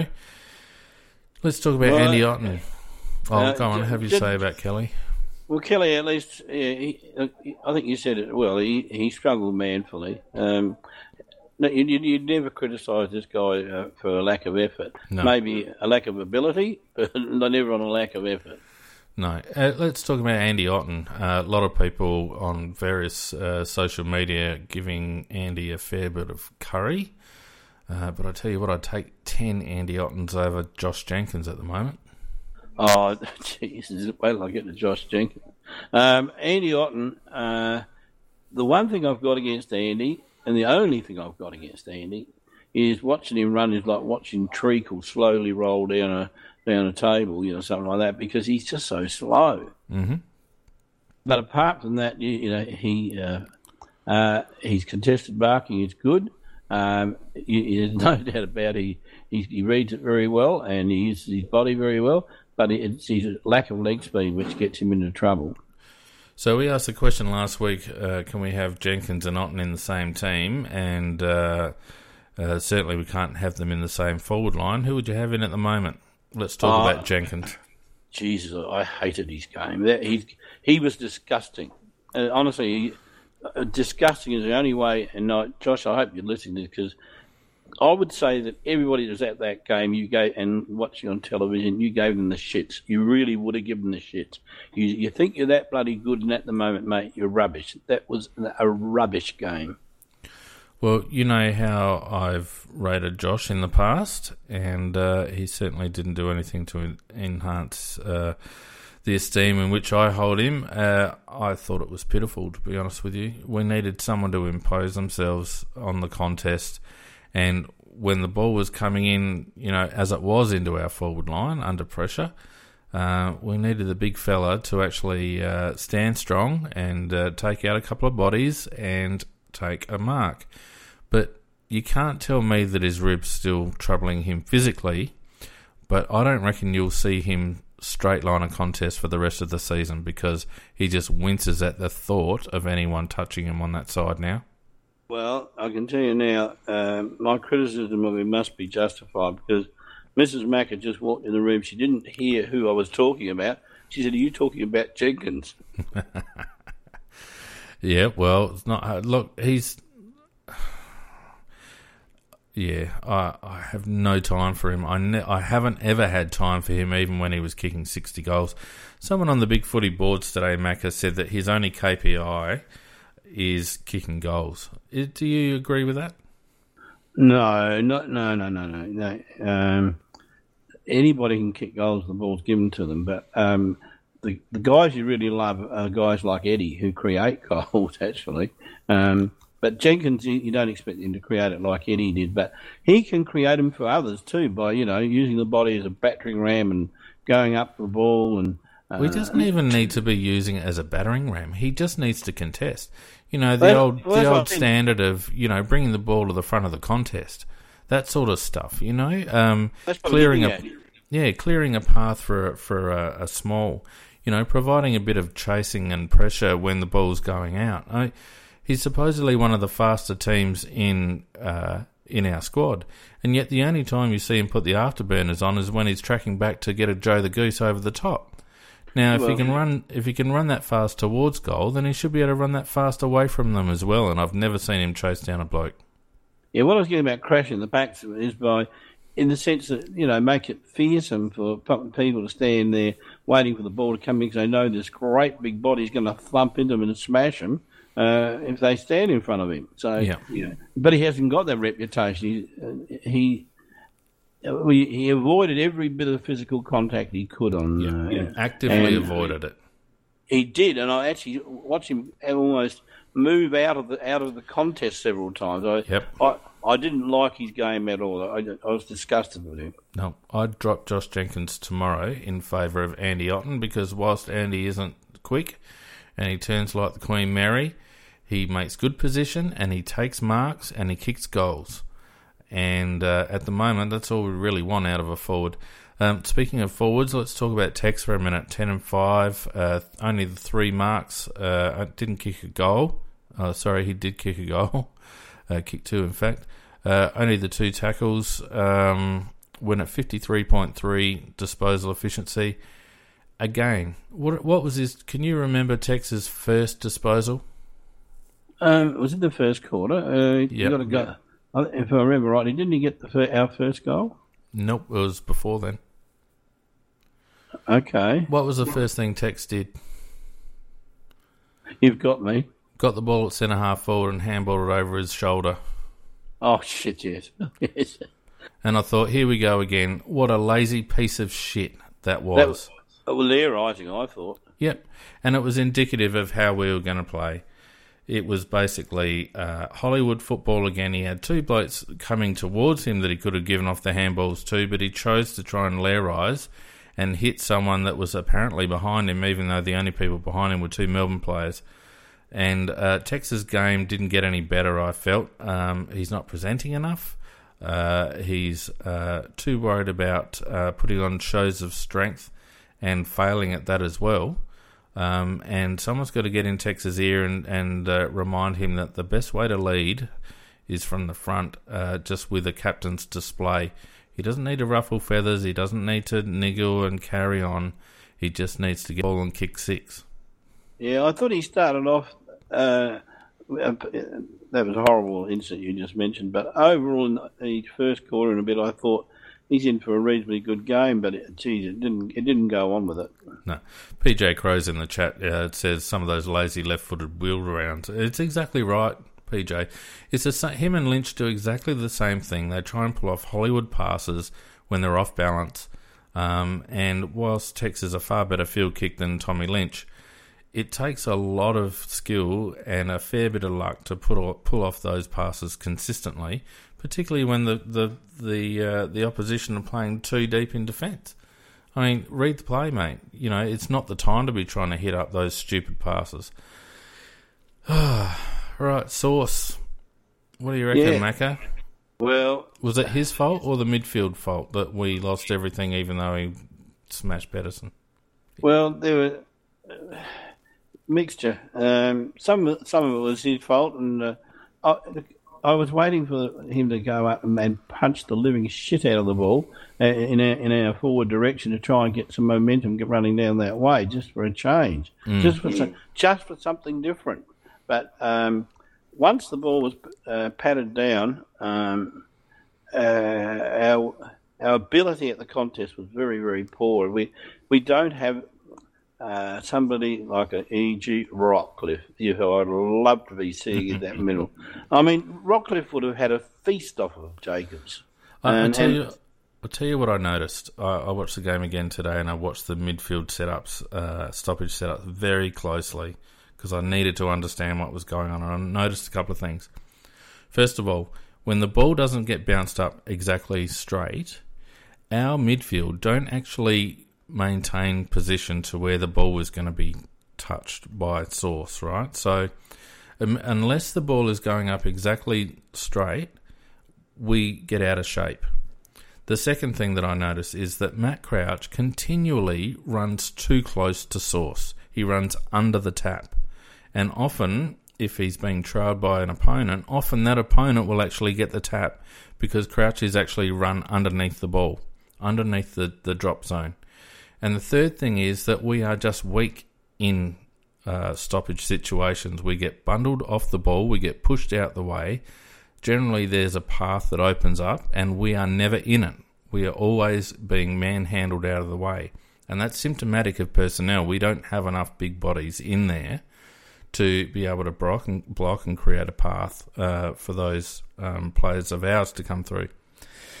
Let's talk about well, Andy Otten. Oh, uh, go on. Have you say about Kelly? Well, Kelly, at least, yeah, he, I think you said it well. He he struggled manfully. Um, No, you, you'd never criticise this guy uh, for a lack of effort. No. Maybe a lack of ability, but never on a lack of effort. No. Uh, let's talk about Andy Otten. Uh, a lot of people on various uh, social media giving Andy a fair bit of curry. Uh, but I tell you what, I'd take ten Andy Ottens over Josh Jenkins at the moment. Oh, Jesus. Wait till I get to Josh Jenkins. Um, Andy Otten, uh, the one thing I've got against Andy... And the only thing I've got against Andy is watching him run is like watching treacle slowly roll down a down a table, you know, something like that, because he's just so slow. Mm-hmm. But apart from that, you, you know, he uh, uh, he's contested barking is good. Um, you, there's no doubt about it. He, he he reads it very well and he uses his body very well. But it's his lack of leg speed which gets him into trouble. So we asked the question last week, uh, can we have Jenkins and Otten in the same team? And uh, uh, certainly we can't have them in the same forward line. Who would you have in at the moment? Let's talk uh, about Jenkins. Jesus, I hated his game. That, he, he was disgusting. Uh, honestly, he, uh, disgusting is the only way. And uh, Josh, I hope you're listening to this, because I would say that everybody that was at that game, you gave and watching on television, you gave them the shits. You really would have given them the shits. You, you think you're that bloody good, and at the moment, mate, you're rubbish. That was a rubbish game. Well, you know how I've rated Josh in the past, and uh, he certainly didn't do anything to enhance uh, the esteem in which I hold him. Uh, I thought it was pitiful, to be honest with you. We needed someone to impose themselves on the contest. And when the ball was coming in, you know, as it was into our forward line under pressure, uh, we needed the big fella to actually uh, stand strong and uh, take out a couple of bodies and take a mark. But you can't tell me that his rib's still troubling him physically, but I don't reckon you'll see him straight line a contest for the rest of the season because he just winces at the thought of anyone touching him on that side now. Well, I can tell you now, um, my criticism of him must be justified because Missus Mack had just walked in the room. She didn't hear who I was talking about. She said, "Are you talking about Jenkins?" Yeah, well, it's not. Uh, look, he's. Yeah, I I have no time for him. I ne- I haven't ever had time for him, even when he was kicking sixty goals. Someone on the Big Footy boards today, Macca, said that his only K P I is kicking goals. Do you agree with that? No, not no, no, no, no, no. Um, anybody can kick goals. The ball's given to them, but um, the the guys you really love are guys like Eddie who create goals. Actually, um, but Jenkins, you, you don't expect him to create it like Eddie did, but he can create them for others too by you know using the body as a battering ram and going up the ball and. Uh, he doesn't even need to be using it as a battering ram. He just needs to contest. You know, the old well, the old standard of, you know, bringing the ball to the front of the contest. That sort of stuff, you know. Um, clearing a yeah, clearing a path for for a, a small, you know, providing a bit of chasing and pressure when the ball's going out. I, he's supposedly one of the faster teams in uh, in our squad, and yet the only time you see him put the afterburners on is when he's tracking back to get a Joe the Goose over the top. Now, if well, he can run, if he can run that fast towards goal, then he should be able to run that fast away from them as well. And I've never seen him chase down a bloke. Yeah, what I was getting about crashing the backs is by, in the sense that you know, make it fearsome for people to stand there waiting for the ball to come in because they know this great big body's going to thump into them and smash them uh, if they stand in front of him. So, yeah. you know, but he hasn't got that reputation. He, uh, he we, he avoided every bit of physical contact he could on. Yeah, uh, he actively and avoided it. He did, and I actually watched him almost move out of the out of the contest several times. I, Yep. I, I didn't like his game at all. I, I was disgusted with him. No, I'd drop Josh Jenkins tomorrow in favour of Andy Otten because whilst Andy isn't quick and he turns like the Queen Mary, he makes good position and he takes marks and he kicks goals. And uh, at the moment, that's all we really want out of a forward. Um, speaking of forwards, let's talk about Tex for a minute. ten and five, uh, only the three marks. Uh, didn't kick a goal. Uh, sorry, he did kick a goal. Uh, kick two, in fact. Uh, only the two tackles. Um, went at fifty-three point three disposal efficiency. Again, what what was his... Can you remember Tex's first disposal? Um, it was in the first quarter. Uh, Yep. You got to go. If I remember rightly, didn't he get the fir- our first goal? Nope, it was before then. Okay, What was the first thing Tex did? you've got me. Got the ball at centre half forward and handballed it over his shoulder. Oh shit! Yes, yes. And I thought, here we go again. What a lazy piece of shit that was. That was, it was theorising, I thought. Yep. And it was indicative of how we were going to play. It was basically uh, Hollywood football again. He had two blokes coming towards him that he could have given off the handballs to, but he chose to try and lairize and hit someone that was apparently behind him, even though the only people behind him were two Melbourne players. And uh, Tex's game didn't get any better, I felt. Um, he's not presenting enough. Uh, he's uh, too worried about uh, putting on shows of strength and failing at that as well. Um, and someone's got to get in Tex's ear and, and uh, remind him that the best way to lead is from the front, uh, just with a captain's display. He doesn't need to ruffle feathers. He doesn't need to niggle and carry on. He just needs to get the ball and kick six. Yeah, I thought he started off. Uh, that was a horrible incident you just mentioned, but overall in the first quarter and a bit, I thought he's in for a reasonably good game. But it, geez, it didn't. It didn't go on with it. No, P J Crow's in the chat. Uh, it says some of those lazy left-footed wheel around. It's exactly right, P J. It's the same, him and Lynch do exactly the same thing. They try and pull off Hollywood passes when they're off balance. Um, and whilst Tex is a far better field kick than Tommy Lynch, it takes a lot of skill and a fair bit of luck to put off, pull off those passes consistently, particularly when the the the uh, the opposition are playing too deep in defence. I mean, read the play, mate. You know, it's not the time to be trying to hit up those stupid passes. Right, Sauce. What do you reckon, Yeah. Macca? Well, Was it his fault or the midfield fault that we lost everything even though he smashed Pedersen? well, there were uh, mixture. Um, some some of it was his fault, and uh, I, I was waiting for him to go up and, and punch the living shit out of the ball uh, in our, in our forward direction to try and get some momentum get running down that way, just for a change, Mm. just for some, just for something different. But um, once the ball was uh, patted down, um, uh, our our ability at the contest was very, very poor. We we don't have uh, somebody like a E G Rockcliffe, who I'd love to be seeing in that middle. I mean, Rockcliffe would have had a feast off of Jacobs. I, I And- tell and- you, I'll tell you what I noticed. I, I watched the game again today, and I watched the midfield setups, uh, stoppage setups very closely because I needed to understand what was going on. And I noticed a couple of things. First of all, when the ball doesn't get bounced up exactly straight, our midfield don't actually maintain position to where the ball is going to be touched by Sauce, right? So um, unless the ball is going up exactly straight, we get out of shape. The second thing that I notice is that Matt Crouch continually runs too close to Sauce. He runs under the tap. And often, if he's being trailed by an opponent, often that opponent will actually get the tap because Crouch is actually run underneath the ball, underneath the, the drop zone. And the third thing is that we are just weak in uh, stoppage situations. We get bundled off the ball, we get pushed out the way. Generally, there's a path that opens up, and we are never in it. We are always being manhandled out of the way. And that's symptomatic of personnel. We don't have enough big bodies in there to be able to block and, block and create a path uh, for those um, players of ours to come through.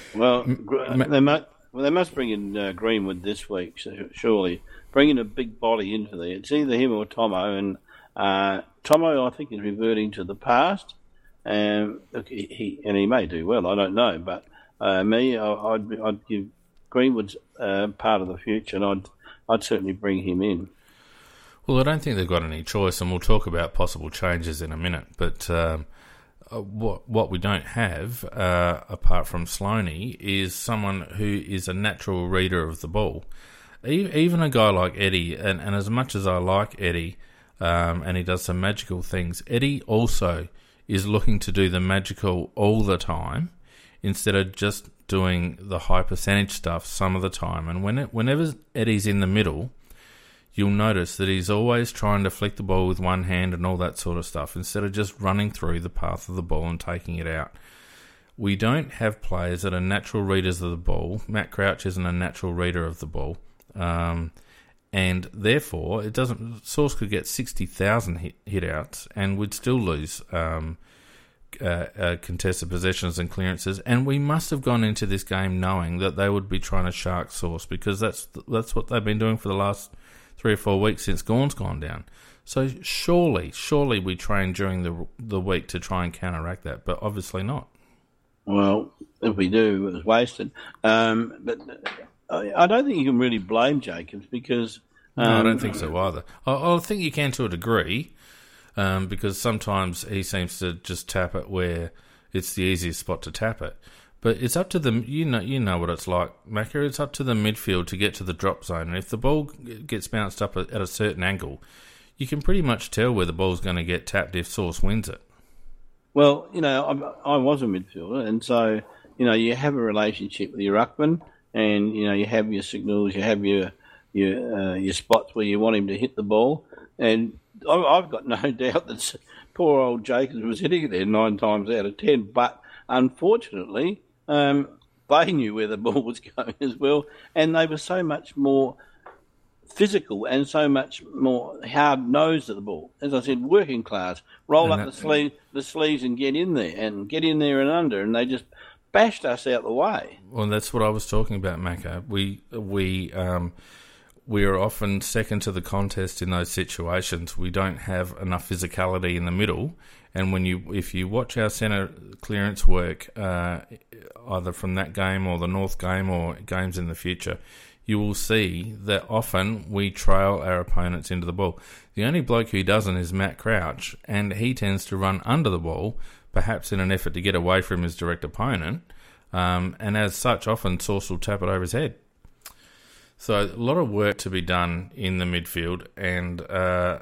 Well, they must, well, they must bring in uh, Greenwood this week, surely. Bringing a big body into there. It's either him or Tomo, and uh, Tomo, I think, is reverting to the past. Um, look, he, he and he may do well. I don't know, but uh, me, I, I'd I'd give Greenwood's uh, part of the future, and I'd I'd certainly bring him in. Well, I don't think they've got any choice, and we'll talk about possible changes in a minute. But um, uh, what what we don't have, uh, apart from Sloaney, is someone who is a natural reader of the ball. Even a guy like Eddie, and, and as much as I like Eddie, um, and he does some magical things, Eddie also is looking to do the magical all the time instead of just doing the high percentage stuff some of the time. And when it, whenever Eddie's in the middle, you'll notice that he's always trying to flick the ball with one hand and all that sort of stuff instead of just running through the path of the ball and taking it out. We don't have players that are natural readers of the ball. Matt Crouch isn't a natural reader of the ball. Um, and therefore, it doesn't. Source could get sixty thousand hit, hit outs, and we'd still lose um, uh, uh, contested possessions and clearances. And we must have gone into this game knowing that they would be trying to shark Source, because that's that's what they've been doing for the last three or four weeks since Gawn's gone down. So surely, surely we trained during the the week to try and counteract that, but obviously not. Well, if we do, it was wasted. Um, but. I don't think you can really blame Jacobs because... Um, no, I don't think so either. I, I think you can to a degree, um, because sometimes he seems to just tap it where it's the easiest spot to tap it. But it's up to them. You know, you know what it's like, Macca. It's up to the midfield to get to the drop zone. And if the ball gets bounced up at a certain angle, you can pretty much tell where the ball's going to get tapped if Source wins it. Well, you know, I, I was a midfielder, and so, you know, you have a relationship with your ruckman. And, you know, you have your signals, you have your your uh, your spots where you want him to hit the ball. And I've got no doubt that poor old Jacobs was hitting it there nine times out of ten. But unfortunately, um, they knew where the ball was going as well. And they were so much more physical and so much more hard-nosed at the ball. As I said, working class. Roll and up the, sleeve, the sleeves and get in there and get in there and under. And they just... bashed us out the way. Well, that's what I was talking about, Macca. We we um, we are often second to the contest in those situations. We don't have enough physicality in the middle, and when you if you watch our centre clearance work, uh, either from that game or the North game or games in the future, you will see that often we trail our opponents into the ball. The only bloke who doesn't is Matt Crouch, and he tends to run under the ball, perhaps in an effort to get away from his direct opponent, um, and as such, often Source will tap it over his head. So a lot of work to be done in the midfield, and uh,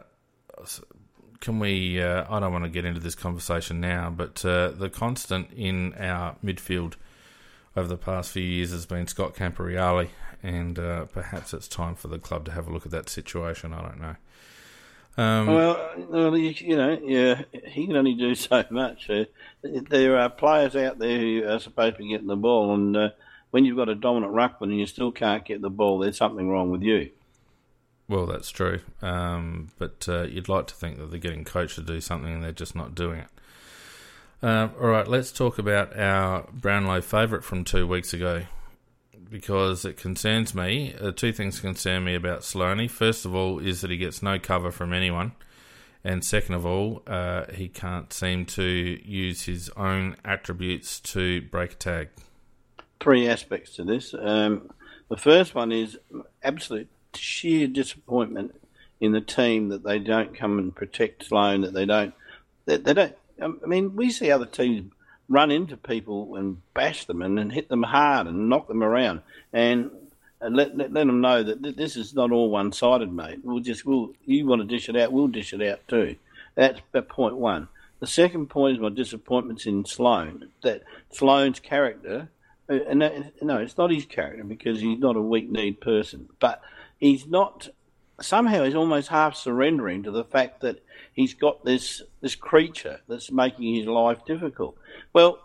can we, uh, I don't want to get into this conversation now, but uh, the constant in our midfield over the past few years has been Scott Camporeale, and uh, perhaps it's time for the club to have a look at that situation, I don't know. Um, well, well, you, you know, yeah, he can only do so much. Uh, there are players out there who are supposed to be getting the ball, and uh, when you've got a dominant ruckman and you still can't get the ball, there's something wrong with you. Well, that's true, um, but uh, you'd like to think that they're getting coached to do something and they're just not doing it. Uh, all right, let's talk about our Brownlow favourite from two weeks ago, because it concerns me. Uh, two things concern me about Sloaney. First of all is that he gets no cover from anyone. And second of all, uh, he can't seem to use his own attributes to break a tag. Three aspects to this. Um, the first one is absolute sheer disappointment in the team that they don't come and protect Sloan, that they don't... They, they don't. I mean, we see other teams run into people and bash them and, and hit them hard and knock them around and, and let, let let them know that th- this is not all one-sided, mate. We'll just we'll you want to dish it out, we'll dish it out too. That's point one. The second point is my disappointments in Sloan. That Sloan's character, and that, no, it's not his character because he's not a weak-kneed person, but he's not. Somehow he's almost half surrendering to the fact that he's got this this creature that's making his life difficult. Well,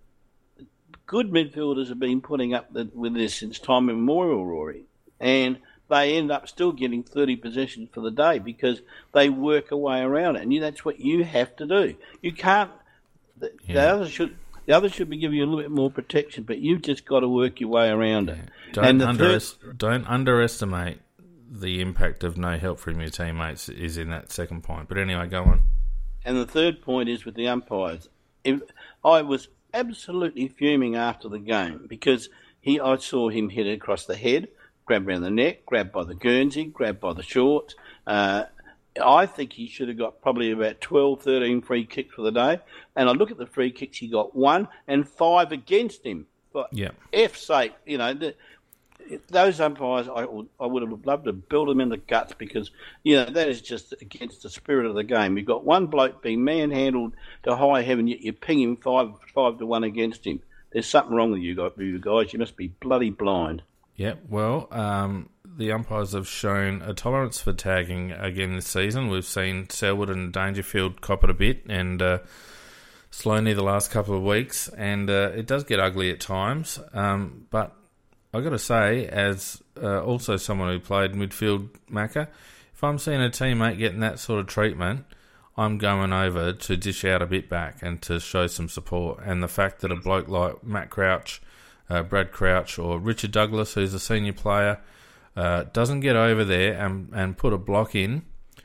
good midfielders have been putting up the, with this since time immemorial, Rory, and they end up still getting thirty possessions for the day because they work a way around it, and you, that's what you have to do. You can't. The, yeah. the others should. The others should be giving you a little bit more protection, but you've just got to work your way around it. Don't, and underest- third... don't underestimate the impact of no help from your teammates is in that second point. But anyway, go on. And the third point is with the umpires. If, I was absolutely fuming after the game because he, I saw him hit across the head, grabbed around the neck, grabbed by the Guernsey, grabbed by the shorts. Uh, I think he should have got probably about twelve, thirteen free kicks for the day. And I look at the free kicks, he got one and five against him. For yeah. F's sake, you know, the, those umpires, I would, I would have loved to build them in the guts because, you know, that is just against the spirit of the game. You've got one bloke being manhandled to high heaven, yet you ping him five, five to one against him. There's something wrong with you guys. You must be bloody blind. Yeah, well, um, the umpires have shown a tolerance for tagging again this season. We've seen Selwood and Dangerfield cop it a bit, and uh, Sloaney the last couple of weeks, and uh, it does get ugly at times. Um, but I've got to say, as uh, also someone who played midfield, Macca, if I'm seeing a teammate getting that sort of treatment, I'm going over to dish out a bit back and to show some support. And the fact that a bloke like Matt Crouch, uh, Brad Crouch, or Richard Douglas, who's a senior player, uh, doesn't get over there and, and put a block in,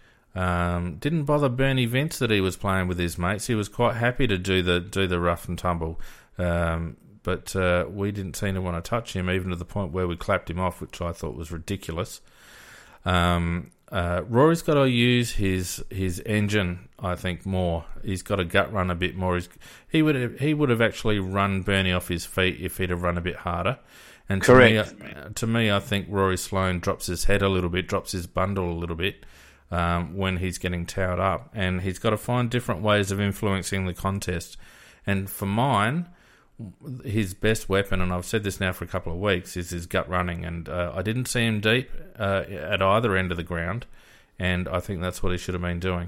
um, didn't bother Bernie Vince that he was playing with his mates. He was quite happy to do the do the rough and tumble. Um, but uh, we didn't seem to want to touch him, even to the point where we clapped him off, which I thought was ridiculous. Um, uh, Rory's got to use his his engine, I think, more. He's got to gut run a bit more. He's, he would have, he would have actually run Bernie off his feet if he'd have run a bit harder. And to Correct. me, to me, I think Rory Sloane drops his head a little bit, drops his bundle a little bit um, when he's getting towed up, and he's got to find different ways of influencing the contest. And for mine, his best weapon, and I've said this now for a couple of weeks, is his gut running. And uh, I didn't see him deep uh, at either end of the ground, and I think that's what he should have been doing.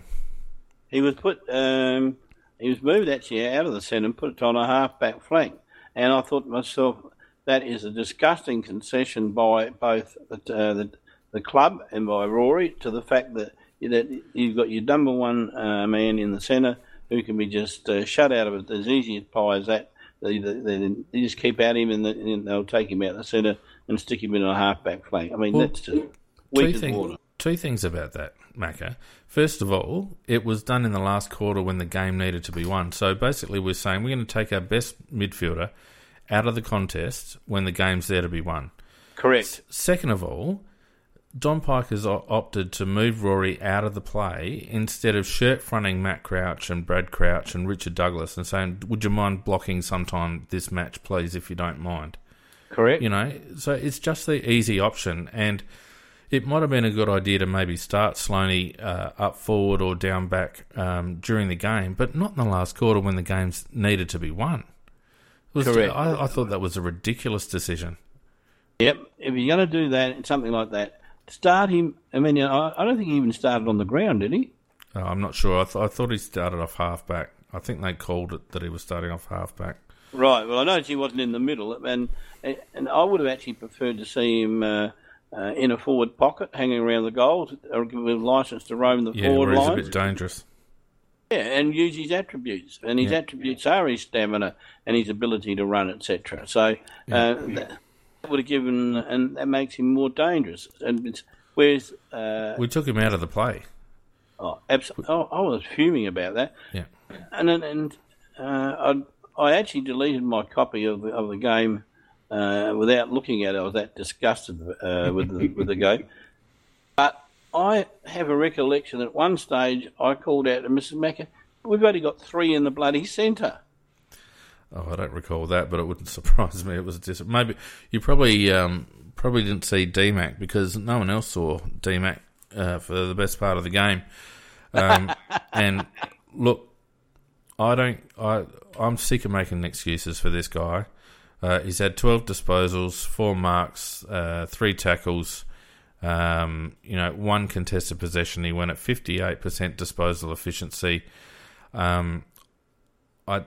He was put, um, he was moved actually out of the centre and put on a half-back flank. And I thought to myself, that is a disgusting concession by both the, uh, the the club and by Rory to the fact that, that you've got your number one uh, man in the centre who can be just uh, shut out of it as easy as pie as that. They, they, they, they just keep at him and, the, and they'll take him out the centre and stick him in a half-back flank. I mean, well, that's just weak as thing, water. Two things about that, Macca. First of all, it was done in the last quarter when the game needed to be won. So basically we're saying we're going to take our best midfielder out of the contest when the game's there to be won. Correct. Second of all, Don Pike has opted to move Rory out of the play instead of shirt-fronting Matt Crouch and Brad Crouch and Richard Douglas and saying, would you mind blocking sometime this match, please, if you don't mind? Correct. You know, so it's just the easy option, and it might have been a good idea to maybe start Sloaney uh, up forward or down back um, during the game, but not in the last quarter when the game's needed to be won. It was, Correct. I, I thought that was a ridiculous decision. Yep. If you're going to do that, something like that, start him. I mean, I, I don't think he even started on the ground, did he? Uh, I'm not sure. I, th- I thought he started off half-back. I think they called it that he was starting off half-back. Right. Well, I noticed he wasn't in the middle, and and I would have actually preferred to see him uh, uh, in a forward pocket, hanging around the goals, or with license to roam the yeah, forward where he's line. a bit dangerous. Yeah, and use his attributes, and his yeah. attributes are his stamina and his ability to run, et cetera. So yeah. uh, that would have given, and that makes him more dangerous. And it's, whereas uh, we took him out of the play. Oh, absolutely! Oh, I was fuming about that. Yeah, and and uh, I I actually deleted my copy of the of the game uh, without looking at it. I was that disgusted uh, with the, with the game, but I have a recollection that at one stage I called out to Missus Macca, we've only got three in the bloody centre. Oh, I don't recall that, but it wouldn't surprise me. It was dis- maybe you probably um, probably didn't see D Mac because no one else saw D Mac uh, for the best part of the game. Um, and look, I don't. I I'm sick of making excuses for this guy. Uh, he's had twelve disposals, four marks, uh, three tackles. Um, you know, one contested possession. He went at fifty-eight percent disposal efficiency. Um, I,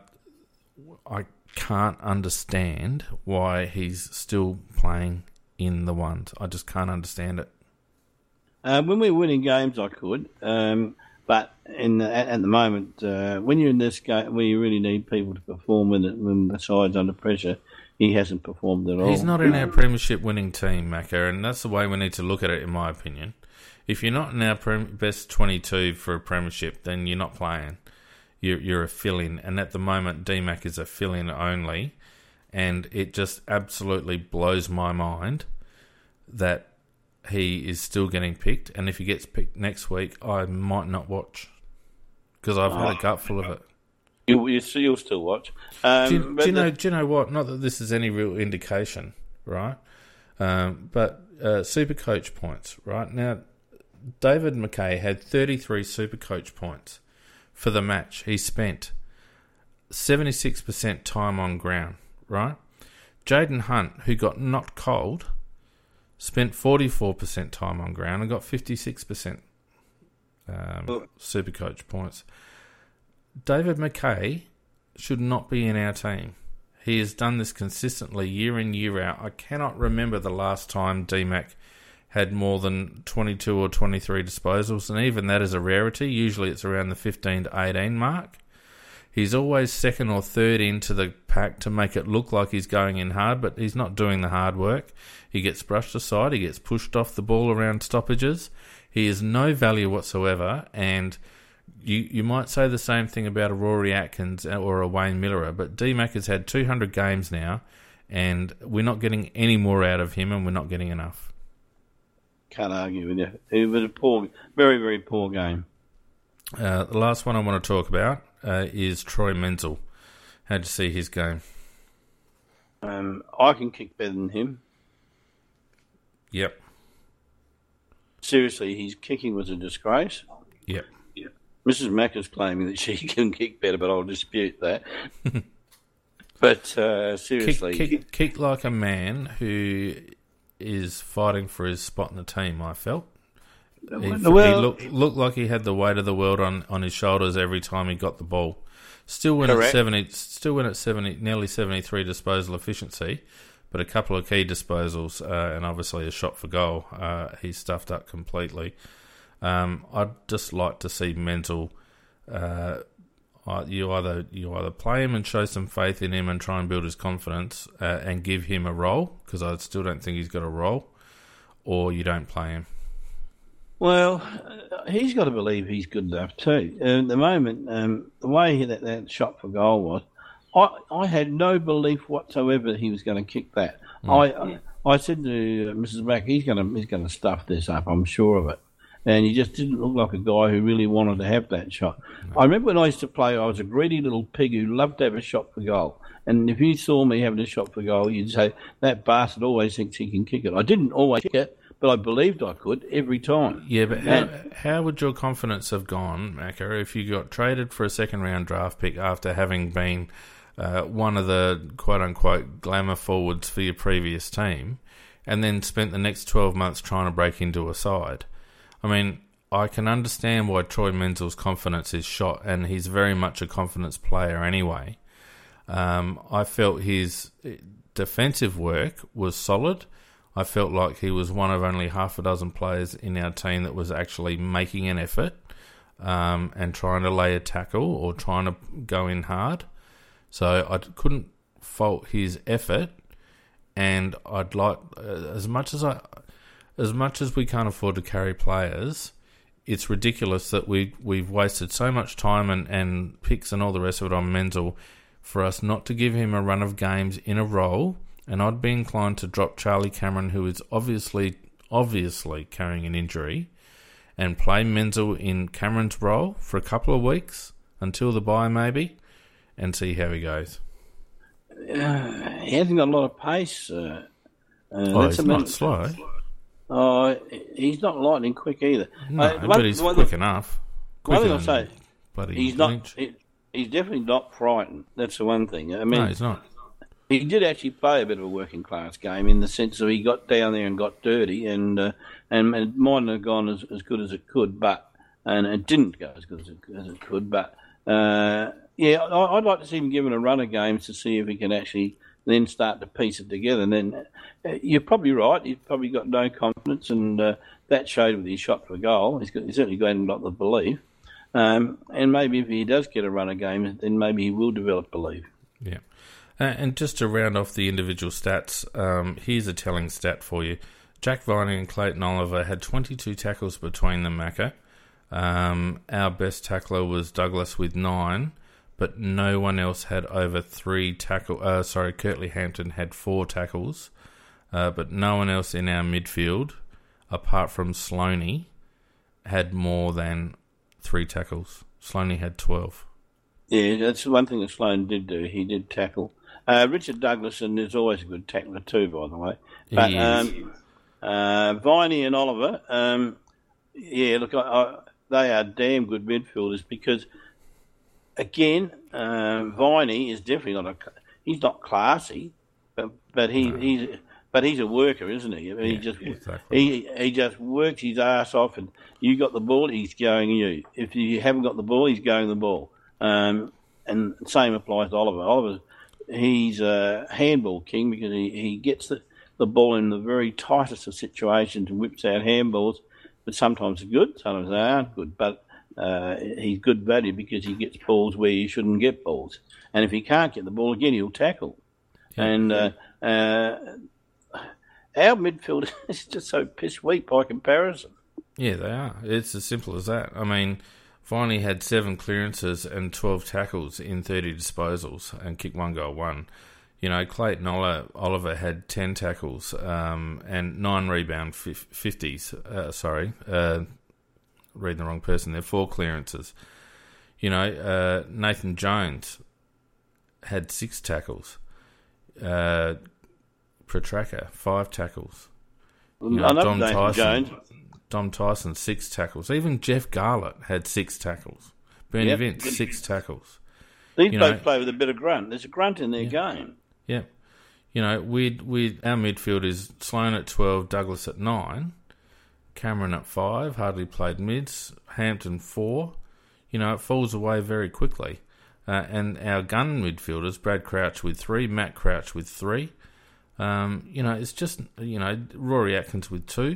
I can't understand why he's still playing in the ones. I just can't understand it. Uh, when we were winning games, I could. Um, But in the, at, at the moment, uh, when you're in this game, where you really need people to perform when, it, when the side's under pressure, he hasn't performed at all. He's not in our premiership winning team, Macca, and that's the way we need to look at it, in my opinion. If you're not in our prem- best twenty-two for a premiership, then you're not playing. You're, you're a fill-in, and at the moment, D Mac is a fill-in only, and it just absolutely blows my mind that he is still getting picked, and if he gets picked next week, I might not watch because I've had a gut full of it. You, you, you'll still watch. Um, do, you, but do you know? the, Do you know what? Not that this is any real indication, right? Um, but uh, Super Coach points, right now. David McKay had thirty-three Super Coach points for the match. He spent seventy-six percent time on ground, right? Jaden Hunt, who got knocked cold, spent forty-four percent time on ground and got fifty-six percent um, Super Coach points. David McKay should not be in our team. He has done this consistently year in, year out. I cannot remember the last time D Mac had more than twenty-two or twenty-three disposals, and even that is a rarity. Usually it's around the fifteen to eighteen mark. He's always second or third into the pack to make it look like he's going in hard, but he's not doing the hard work. He gets brushed aside, he gets pushed off the ball around stoppages. He is no value whatsoever, and you you might say the same thing about a Rory Atkins or a Wayne Miller, but D-Mac has had two hundred games now, and we're not getting any more out of him, and we're not getting enough. Can't argue with you. It was a poor, very, very poor game. Uh, the last one I want to talk about uh, is Troy Menzel. How'd you see his game? Um, I can kick better than him. Yep. Seriously, his kicking was a disgrace. Yep. Yep. Missus Mack is claiming that she can kick better, but I'll dispute that. But uh, seriously... Kick, kick, kick like a man who is fighting for his spot in the team, I felt. He, well, he looked, looked like he had the weight of the world on, on his shoulders every time he got the ball. Still went correct. at seventy, still went at seventy, nearly seventy-three disposal efficiency, but a couple of key disposals uh, and obviously a shot for goal. Uh, he stuffed up completely. Um, I'd just like to see Menzel. Uh, you either you either play him and show some faith in him and try and build his confidence uh, and give him a role, because I still don't think he's got a role, or you don't play him. Well, uh, he's got to believe he's good enough too. Uh, at the moment, um, the way he, that, that shot for goal was, I, I had no belief whatsoever that he was going to kick that. Mm. I I said to Missus Mack, he's going to he's going to stuff this up. I'm sure of it. And he just didn't look like a guy who really wanted to have that shot. No. I remember when I used to play, I was a greedy little pig who loved to have a shot for goal. And if you saw me having a shot for goal, you'd say, that bastard always thinks he can kick it. I didn't always kick it, but I believed I could every time. Yeah, but how, how would your confidence have gone, Macca, if you got traded for a second-round draft pick after having been uh, one of the quote-unquote glamour forwards for your previous team, and then spent the next twelve months trying to break into a side? I mean, I can understand why Troy Menzel's confidence is shot, and he's very much a confidence player anyway. Um, I felt his defensive work was solid. I felt like he was one of only half a dozen players in our team that was actually making an effort um, and trying to lay a tackle or trying to go in hard. So I couldn't fault his effort, and I'd like, as much as I... As much as we can't afford to carry players, it's ridiculous that we, we've wasted so much time and, and picks and all the rest of it on Menzel for us not to give him a run of games in a row. And I'd be inclined to drop Charlie Cameron, who is obviously obviously carrying an injury, and play Menzel in Cameron's role for a couple of weeks until the bye maybe, and see how he goes. Uh, he hasn't got a lot of pace. Uh, uh, oh, he's not slow. Oh, he's not lightning quick either. No, uh, but he's one, quick enough. One thing I'll say, bloody he's Lynch. not. He, he's definitely not frightened. That's the one thing. I mean, no, he's not. He did actually play a bit of a working class game in the sense that he got down there and got dirty, and uh, and it mightn't have gone as, as good as it could, but and it didn't go as good as it, as it could. But uh, yeah, I, I'd like to see him given a run of games to see if he can actually then start to piece it together. And then uh, you're probably right. He's probably got no confidence, and uh, that showed with his shot for goal. He's, got, he's certainly got a lot of belief. Um, and maybe if he does get a run of games, then maybe he will develop belief. Yeah. Uh, and just to round off the individual stats, um, here's a telling stat for you. Jack Viney and Clayton Oliver had twenty-two tackles between them, Macca. Um, our best tackler was Douglas with nine, but no one else had over three tackle. Uh, sorry, Curtly Hampton had four tackles, uh, but no one else in our midfield, apart from Sloaney, had more than three tackles. Sloaney had twelve. Yeah, that's one thing that Sloan did do. He did tackle. Uh, Richard Douglason is always a good tackler too, by the way. But He is. um, uh, Viney and Oliver, um, yeah, look, I, I, they are damn good midfielders because, again, uh, Viney is definitely not a. He's not classy, but but he, no. he's but he's a worker, isn't he? I mean, yeah, he just exactly. he he just works his ass off, and you got the ball, he's going you. If you haven't got the ball, he's going the ball. Um, and same applies to Oliver. Oliver, he's a handball king because he, he gets the, the ball in the very tightest of situations and whips out handballs. But sometimes they're good, sometimes they aren't good. But uh, he's good value because he gets balls where you shouldn't get balls. And if he can't get the ball again, he'll tackle. Yeah, and uh, uh, our midfield is just so piss weak by comparison. Yeah, they are. It's as simple as that. I mean, Viney had seven clearances and twelve tackles in thirty disposals and kicked one goal, one. You know, Clayton Oliver had ten tackles um, and nine rebound fifties. Uh, sorry, uh, reading the wrong person there. Four clearances. You know, uh, Nathan Jones had six tackles. Uh, Petraka, five tackles. You know, Dom Nathan Tyson, Jones. Dom Tyson, six tackles. Even Jeff Garlett had six tackles. Bernie yep. Vince, six tackles. These you both know, play with a bit of grunt. There's a grunt in their yeah. game. Yeah. You know, we we our midfield is Sloan at twelve, Douglas at nine, Cameron at five, hardly played mids, Hampton four. You know, it falls away very quickly. Uh, and our gun midfielders, Brad Crouch with three, Matt Crouch with three. Um, you know, it's just, you know, Rory Atkins with two.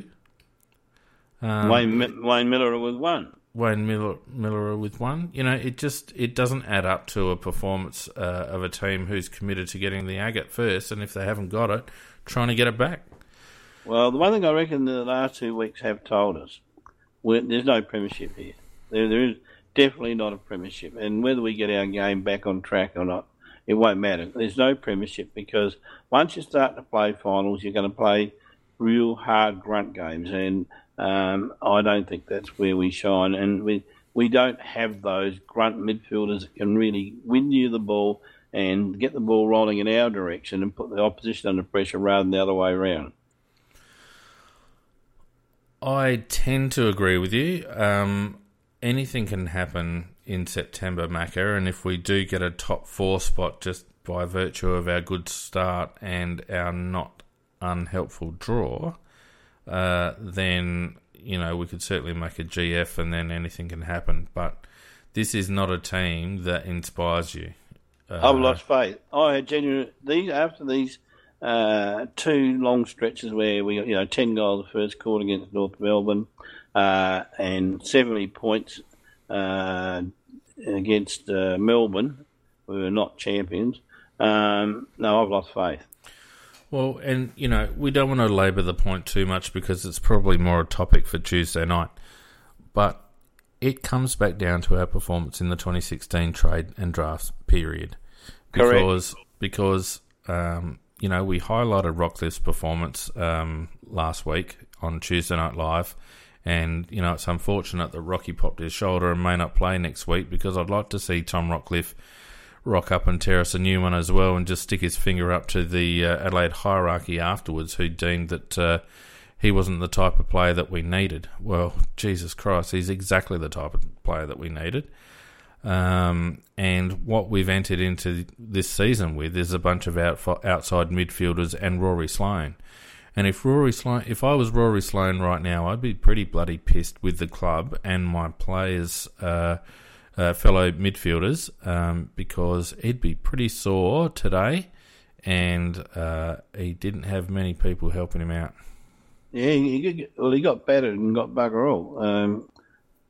Um, Wayne Wayne Miller with one. Wayne Miller, Miller with one. You know, it just it doesn't add up to a performance uh, of a team who's committed to getting the agate first, and if they haven't got it, trying to get it back. Well, the one thing I reckon the last two weeks have told us, there's no premiership here. There, there is definitely not a premiership, and whether we get our game back on track or not, it won't matter. There's no premiership because once you start to play finals, you're going to play real hard grunt games, and Um, I don't think that's where we shine, and we we don't have those grunt midfielders that can really win you the ball and get the ball rolling in our direction and put the opposition under pressure rather than the other way around. I tend to agree with you. Um, anything can happen in September, Macca, and if we do get a top four spot just by virtue of our good start and our not unhelpful draw, Uh, then, you know, we could certainly make a G F and then anything can happen. But this is not a team that inspires you. Uh, I've lost faith. I had genuine these after these uh, two long stretches where we got, you know, ten goals the first quarter against North Melbourne uh, and seventy points uh, against uh, Melbourne. We were not champions. Um, no, I've lost faith. Well, and, you know, we don't want to labour the point too much because it's probably more a topic for Tuesday night. But it comes back down to our performance in the twenty sixteen trade and drafts period. Because, Correct. Because, um, you know, we highlighted Rockcliffe's performance um, last week on Tuesday Night Live. And, you know, it's unfortunate that Rocky popped his shoulder and may not play next week because I'd like to see Tom Rockcliffe rock up and tear us a new one as well and just stick his finger up to the uh, Adelaide hierarchy afterwards who deemed that uh, he wasn't the type of player that we needed. Well, Jesus Christ, he's exactly the type of player that we needed. Um, and what we've entered into this season with is a bunch of out, outside midfielders and Rory Sloane. And if Rory Sloane, if I was Rory Sloane right now, I'd be pretty bloody pissed with the club and my players, uh, Uh, fellow midfielders, um, because he'd be pretty sore today, and uh, he didn't have many people helping him out. Yeah, he, he, well, he got battered and got bugger all. Um,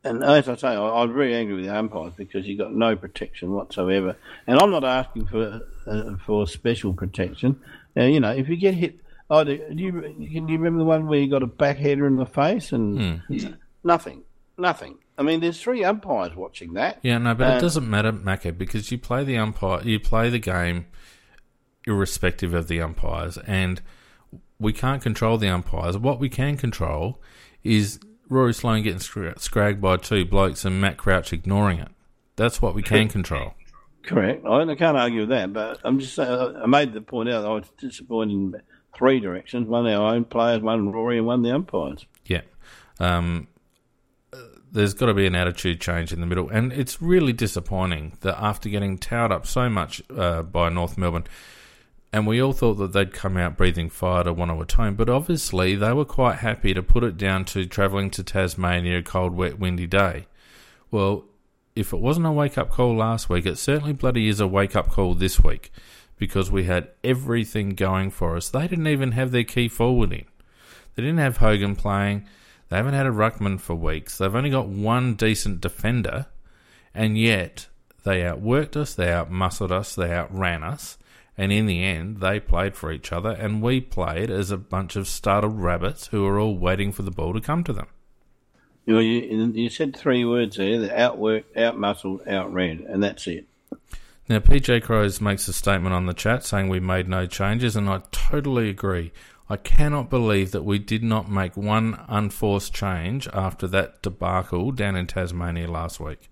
and as I say, I, I was very angry with the umpires because you got no protection whatsoever. And I'm not asking for uh, for special protection. Uh, you know, if you get hit, oh, do you can you remember the one where you got a backheader in the face and Hmm. nothing, nothing. I mean, there's three umpires watching that. Yeah, no, but Um, it doesn't matter, Macca, because you play the umpire, you play the game irrespective of the umpires, and we can't control the umpires. What we can control is Rory Sloane getting scra- scragged by two blokes and Matt Crouch ignoring it. That's what we can control. Correct. I, I can't argue with that, but I'm just saying, I made the point out that I was disappointed in three directions: one our own players, one Rory, and one the umpires. Yeah. Um, there's got to be an attitude change in the middle, and it's really disappointing that after getting towed up so much uh, by North Melbourne, and we all thought that they'd come out breathing fire to want to atone, but obviously they were quite happy to put it down to travelling to Tasmania a cold, wet, windy day. Well, if it wasn't a wake-up call last week, it certainly bloody is a wake-up call this week, because we had everything going for us. They didn't even have their key forward in. They didn't have Hogan playing. They haven't had a ruckman for weeks. They've only got one decent defender, and yet they outworked us, they outmuscled us, they outran us, and in the end, they played for each other, and we played as a bunch of startled rabbits who were all waiting for the ball to come to them. You, know, you, you said three words there: that outworked, outmuscled, outran, and that's it. Now, P J Crows makes a statement on the chat saying we made no changes, and I totally agree. I cannot believe that we did not make one unforced change after that debacle down in Tasmania last week.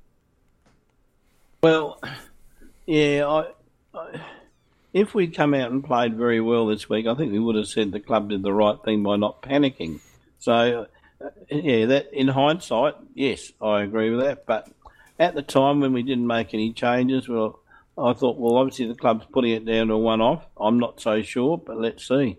Well, yeah, I, I, if we'd come out and played very well this week, I think we would have said the club did the right thing by not panicking. So, uh, yeah, that in hindsight, yes, I agree with that. But at the time when we didn't make any changes, well, I thought, well, obviously the club's putting it down to a one-off. I'm not so sure, but let's see.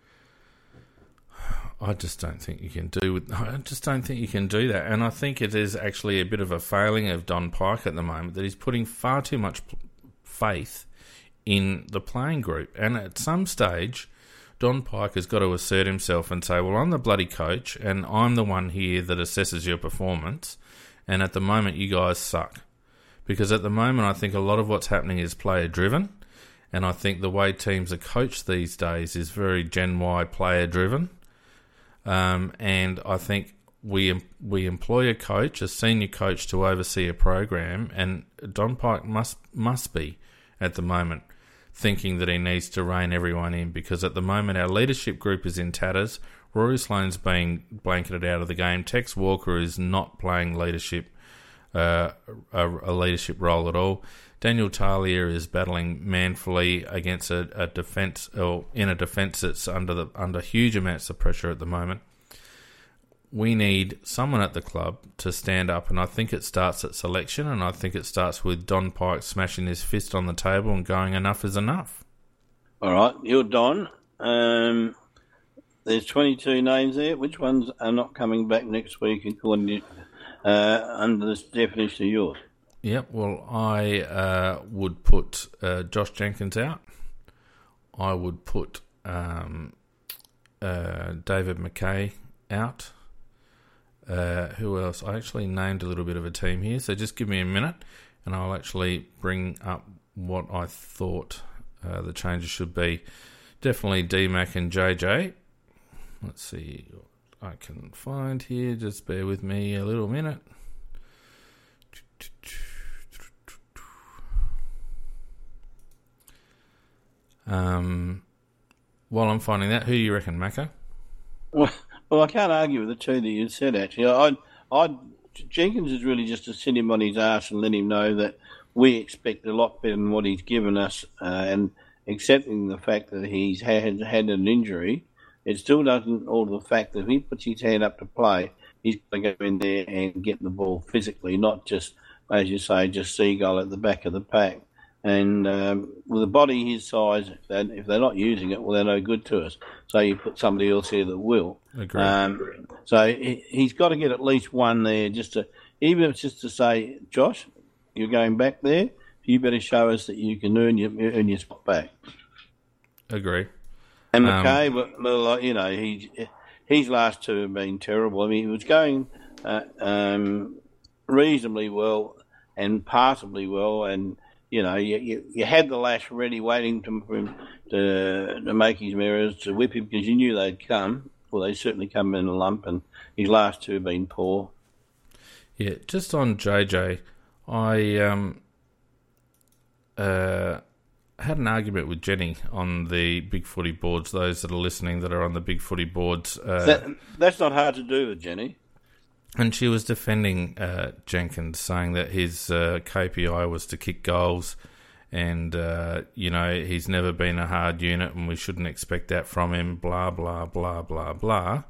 I just don't think you can do with. I just don't think you can do that, and I think it is actually a bit of a failing of Don Pyke at the moment that he's putting far too much faith in the playing group. And at some stage, Don Pyke has got to assert himself and say, "Well, I'm the bloody coach, and I'm the one here that assesses your performance. And at the moment, you guys suck." Because at the moment, I think a lot of what's happening is player driven, and I think the way teams are coached these days is very Gen Y player driven. Um, and I think we we employ a coach, a senior coach, to oversee a program, and Don Pyke must must be at the moment thinking that he needs to rein everyone in, because at the moment our leadership group is in tatters. Rory Sloane's being blanketed out of the game. Tex Walker is not playing leadership uh, a, a leadership role at all. Daniel Talia is battling manfully against a, a defence, or in a defence that's under the under huge amounts of pressure at the moment. We need someone at the club to stand up, and I think it starts at selection, and I think it starts with Don Pyke smashing his fist on the table and going, enough is enough. All right, you're Don. Um, there's twenty-two names there. Which ones are not coming back next week according to, uh, under this definition of yours? Yep, well, I uh, would put uh, Josh Jenkins out. I would put um, uh, David McKay out. Uh, who else? I actually named a little bit of a team here, so just give me a minute and I'll actually bring up what I thought uh, the changes should be. Definitely D-Mac and J J. Let's see what I can find here. Just bear with me a little minute. Um, while I'm finding that, who do you reckon, Macca? Well, well, I can't argue with the two that you said, actually. I, I, Jenkins is really just to sit him on his arse and let him know that we expect a lot better than what he's given us, uh, and accepting the fact that he's had, had an injury, it still doesn't alter the fact that if he puts his hand up to play, he's going to go in there and get the ball physically, not just, as you say, just seagull at the back of the pack. And um, with a body his size, if they're, if they're not using it, well, they're no good to us. So you put somebody else here that will. Agreed. Um, so he, he's got to get at least one there, just to, even if it's just to say, Josh, you're going back there, you better show us that you can earn your, earn your spot back. Agree. And McKay, um, well, you know, he, his last two have been terrible. I mean, he was going uh, um, reasonably well and passably well, and you know you, you, you had the lash ready, waiting to, for him to to make his mirrors, to whip him, because you knew they'd come. Well, they certainly come in a lump, and his last two have been poor. Yeah, just on J J, I um uh had an argument with Jenny on the Big Footy boards. Those that are listening that are on the Big Footy boards, uh, that, that's not hard to do with Jenny. And she was defending uh, Jenkins, saying that his uh, K P I was to kick goals, and uh, you know he's never been a hard unit, and we shouldn't expect that from him. Blah blah blah blah blah,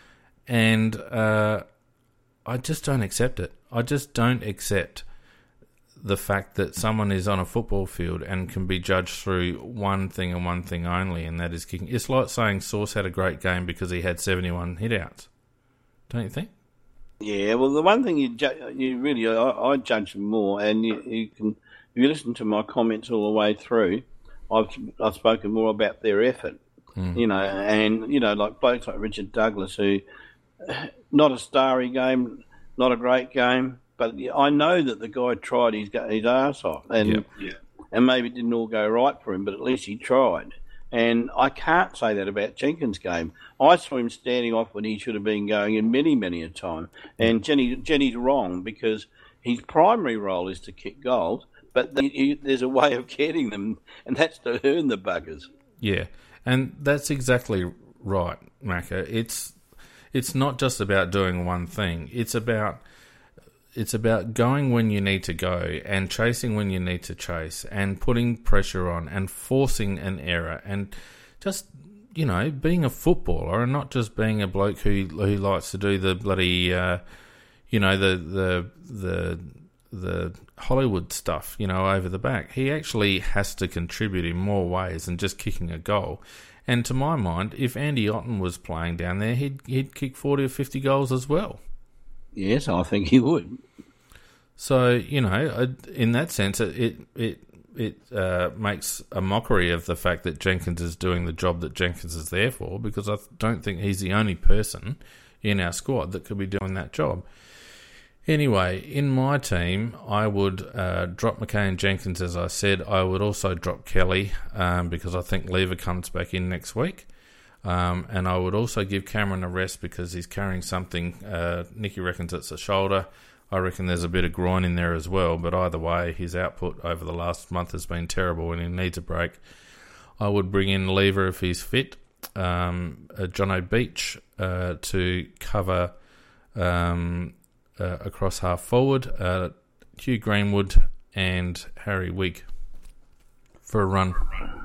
and uh, I just don't accept it. I just don't accept the fact that someone is on a football field and can be judged through one thing and one thing only, and that is kicking. It's like saying Sauce had a great game because he had seventy-one hit-outs. Don't you think? Yeah, well, the one thing you ju- you really, I, I judge them more, and you, you can, if you listen to my comments all the way through, I've I've spoken more about their effort, mm. you know, and you know, like blokes like Richard Douglas, who not a starry game, not a great game, but I know that the guy tried his his arse off, and yep. yeah. and maybe it didn't all go right for him, but at least he tried. And I can't say that about Jenkins' game. I saw him standing off when he should have been going in many, many a time. And Jenny, Jenny's wrong, because his primary role is to kick goals, but the, he, there's a way of getting them, and that's to earn the buggers. Yeah, and that's exactly right, Macca. It's it's not just about doing one thing. It's about it's about going when you need to go and chasing when you need to chase and putting pressure on and forcing an error and just, you know, being a footballer and not just being a bloke who who likes to do the bloody, uh, you know, the, the the the Hollywood stuff, you know, over the back. He actually has to contribute in more ways than just kicking a goal. And to my mind, if Andy Otten was playing down there, he'd he'd kick forty or fifty goals as well. Yes, I think he would. So, you know, in that sense, it it it uh, makes a mockery of the fact that Jenkins is doing the job that Jenkins is there for, because I don't think he's the only person in our squad that could be doing that job. Anyway, in my team, I would uh, drop McKay and Jenkins, as I said. I would also drop Kelly um, because I think Lever comes back in next week. Um, and I would also give Cameron a rest because he's carrying something. Uh, Nicky reckons it's a shoulder. I reckon there's a bit of groin in there as well. But either way, his output over the last month has been terrible and he needs a break. I would bring in Lever if he's fit. Um, uh, Jono Beach uh, to cover um, uh, across half forward. Uh, Hugh Greenwood and Harry Wigg for a run.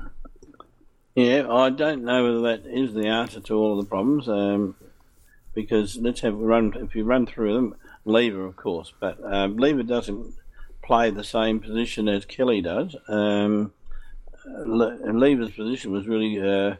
Yeah, I don't know whether that is the answer to all of the problems, um, because let's have a run. If you run through them, Lever, of course, but um, Lever doesn't play the same position as Kelly does. Um, Le- Lever's position was really uh,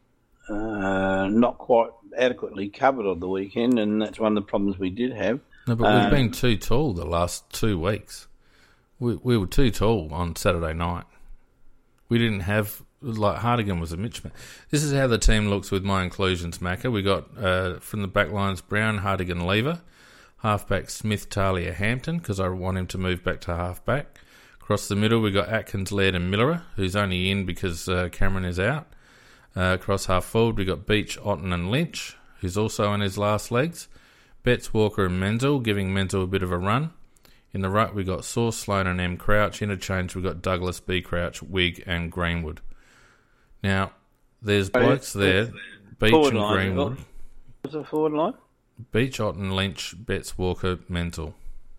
uh, not quite adequately covered on the weekend, and that's one of the problems we did have. No, but um, we've been too tall the last two weeks. We we were too tall on Saturday night. We didn't have... Like Hardigan was a mismatch. This is how the team looks with my inclusions, Macca. We got uh, from the back lines Brown, Hardigan, Lever. Halfback Smith, Talia, Hampton, because I want him to move back to halfback. Across the middle we got Atkins, Laird and Miller, who's only in because uh, Cameron is out. Uh, across half forward we got Beach, Otten and Lynch, who's also on his last legs. Betts, Walker and Menzel, giving Menzel a bit of a run. In the right we got Sauce, Sloan and M. Crouch. Interchange we got Douglas, B. Crouch, Wigg and Greenwood. Now, there's blokes there, Beach forward and line, Greenwood. What's the forward line? Beach, Otten, Lynch, Betts, Walker, Menzel.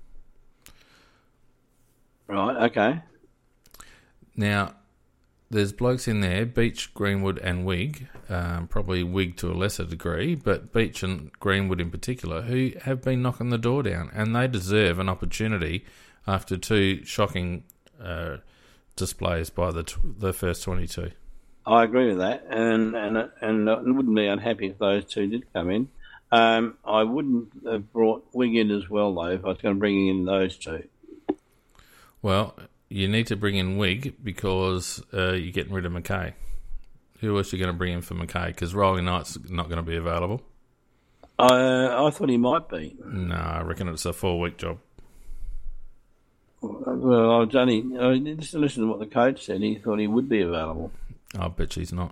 Right, okay. Now, there's blokes in there, Beach, Greenwood and Wigg, um, probably Wigg to a lesser degree, but Beach and Greenwood in particular, who have been knocking the door down, and they deserve an opportunity after two shocking uh, displays by the t- the first twenty-two. I agree with that, and and and I wouldn't be unhappy if those two did come in. Um, I wouldn't have brought Wigg in as well, though, if I was going to bring in those two. Well, you need to bring in Wigg because uh, you're getting rid of McKay. Who else are you going to bring in for McKay? Because Riley Knight's not going to be available. I I thought he might be. No, I reckon it's a four-week job. well, I was only I just listened to what the coach said. He thought he would be available. I bet he's not.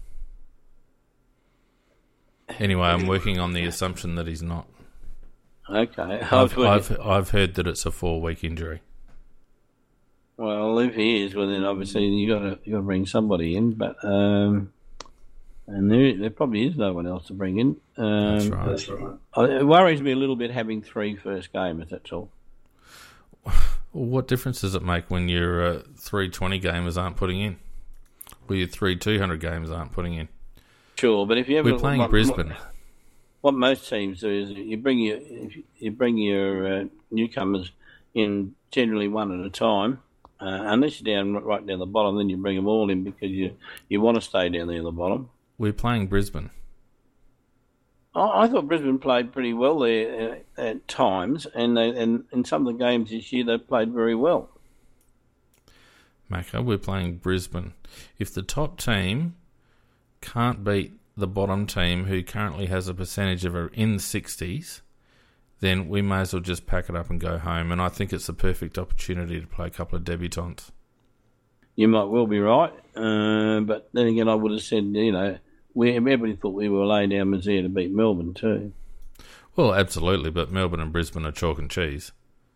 Anyway, I'm working on the assumption that he's not. Okay, I've I've, I've heard that it's a four week injury. Well, if he is, well then obviously you got to you got to bring somebody in, but um, and there, there probably is no one else to bring in. Um, That's right. That's right. It worries me a little bit having three first gamers. That's all. Well, what difference does it make when your uh, three twenty gamers aren't putting in, or your three two hundred gamers aren't putting in? Sure, but if you ever we're playing what, Brisbane. What, what most teams do is you bring your you bring your uh, newcomers in generally one at a time, uh, unless you're down right down the bottom. Then you bring them all in because you you want to stay down there at the bottom. We're playing Brisbane. I, I thought Brisbane played pretty well there uh, at times, and they, and in some of the games this year they played very well. Macca, we're playing Brisbane. If the top team can't beat the bottom team, who currently has a percentage of in the sixties, then we may as well just pack it up and go home. And I think it's the perfect opportunity to play a couple of debutants. You might well be right, uh, but then again, I would have said, you know, we everybody thought we were laying down Mazir to beat Melbourne too. Well, absolutely, but Melbourne and Brisbane are chalk and cheese.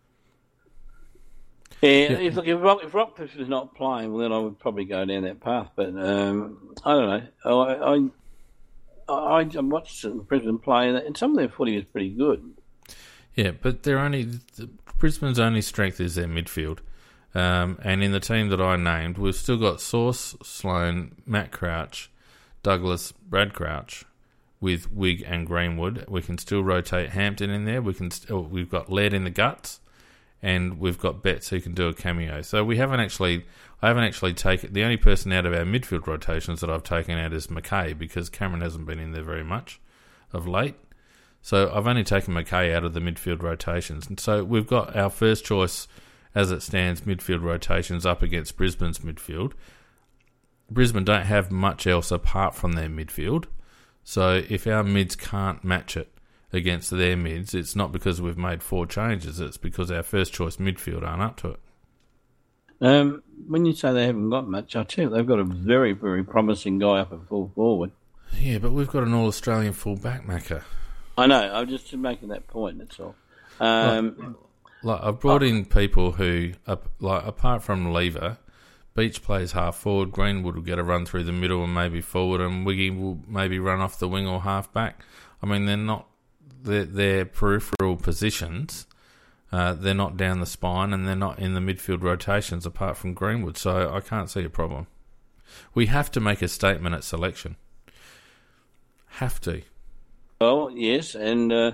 Yeah, yeah. If, look, if, Rock, if Rockcliffe was not playing, well, then I would probably go down that path. But um, I don't know. I I, I watched Brisbane play, and some of their footy was pretty good. Yeah, but they're only Brisbane's only strength is their midfield. Um, and in the team that I named, we've still got Sauce, Sloan, Matt Crouch, Douglas, Brad Crouch, with Wigg and Greenwood. We can still rotate Hampton in there. We can still, we've got Laird in the guts, and we've got Betts who can do a cameo. So we haven't actually, I haven't actually taken the only person out of our midfield rotations that I've taken out is McKay, because Cameron hasn't been in there very much of late. So I've only taken McKay out of the midfield rotations, and so we've got our first choice. As it stands, midfield rotations up against Brisbane's midfield. Brisbane don't have much else apart from their midfield. So if our mids can't match it against their mids, it's not because we've made four changes. It's because our first choice midfield aren't up to it. Um, when you say they haven't got much, I tell you, they've got a very, very promising guy up at full forward. Yeah, but we've got an all-Australian full-back, Macca. I know. I'm just making that point, that's all. Um... Like, Like I've brought in people who, like apart from Lever, Beach plays half forward, Greenwood will get a run through the middle and maybe forward, and Wiggy will maybe run off the wing or half back. I mean, they're not they're, they're peripheral positions. Uh, they're not down the spine, and they're not in the midfield rotations apart from Greenwood. So I can't see a problem. We have to make a statement at selection. Have to. Well, yes, and. Uh...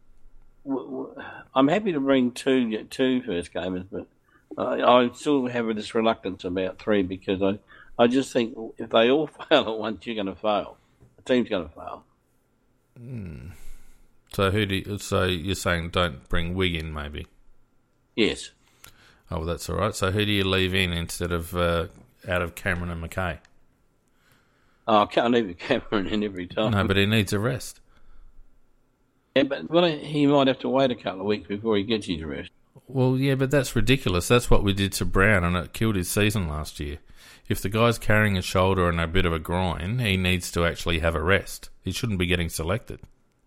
I'm happy to bring two two first gamers, but I, I still have this reluctance about three because I, I just think if they all fail at once, you're going to fail. The team's going to fail. Mm. So who do you, so you're saying don't bring Wigg in, maybe? Yes. Oh, well, that's all right. So who do you leave in instead of uh, out of Cameron and McKay? Oh, I can't leave Cameron in every time. No, but he needs a rest. Yeah, but well, he might have to wait a couple of weeks before he gets his rest. Well, yeah, but that's ridiculous. That's what we did to Brown, and it killed his season last year. If the guy's carrying a shoulder and a bit of a groin, he needs to actually have a rest. He shouldn't be getting selected.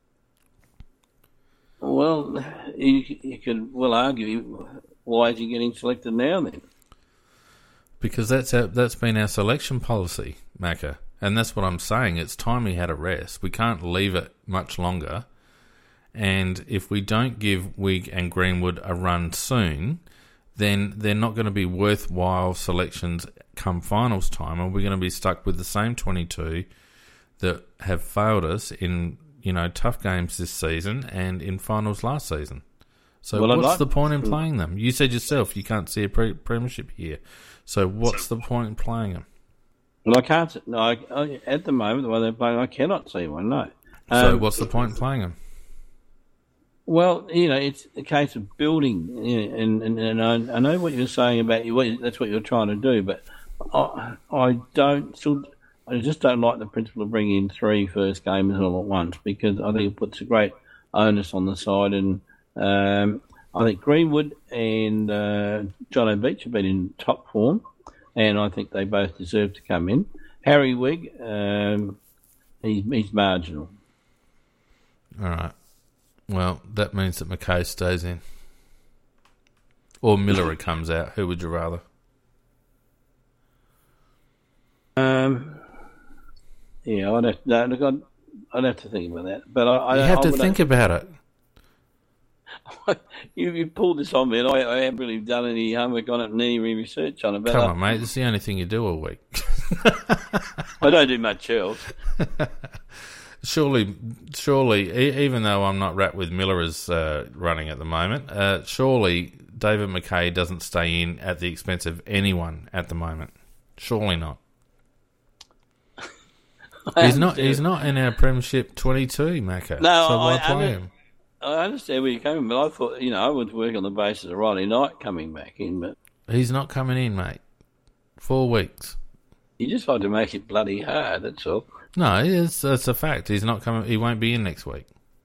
Well, you, you could well argue, why is he getting selected now then? Because that's our, that's been our selection policy, Macca. And that's what I'm saying. It's time he had a rest. We can't leave it much longer. And if we don't give Wigg and Greenwood a run soon, then they're not going to be worthwhile selections come finals time, and we're going to be stuck with the same twenty-two that have failed us in, you know, tough games this season and in finals last season. So well, what's like the point in playing them? You said yourself you can't see a pre- premiership here. So what's the point in playing them? Well, I can't. No, I, I, at the moment, the way they're playing, I cannot see one, no. Um, so what's the point in playing them? Well, you know, it's a case of building, you know, and, and, and I, I know what you're saying about you. That's what you're trying to do, but I, I don't. Still, I just don't like the principle of bringing in three first gamers all at once because I think it puts a great onus on the side, and um, I think Greenwood and uh, John O'Beach have been in top form, and I think they both deserve to come in. Harry Wigg, um, he's, he's marginal. All right. Well, that means that McKay stays in. Or Miller comes out. Who would you rather? Um, yeah, I'd have, no, look, I'd, I'd have to think about that. But I, you I, have I to think have... about it. you, you pulled this on me, and I, I haven't really done any homework on it and any research on it. But Come I, on, mate. It's the only thing you do all week. I don't do much else. Surely, surely, e- even though I'm not wrapped with Miller as uh, running at the moment, uh, surely David McKay doesn't stay in at the expense of anyone at the moment. Surely not. he's not. He's not in our Premiership twenty-two, Macca. No, so why I, play I, him? I understand where you're coming, but I thought, you know, I would work on the basis of Riley Knight coming back in, but he's not coming in, mate. Four weeks. You just like to make it bloody hard. That's all. No, it's it's a fact. He's not coming. He won't be in next week.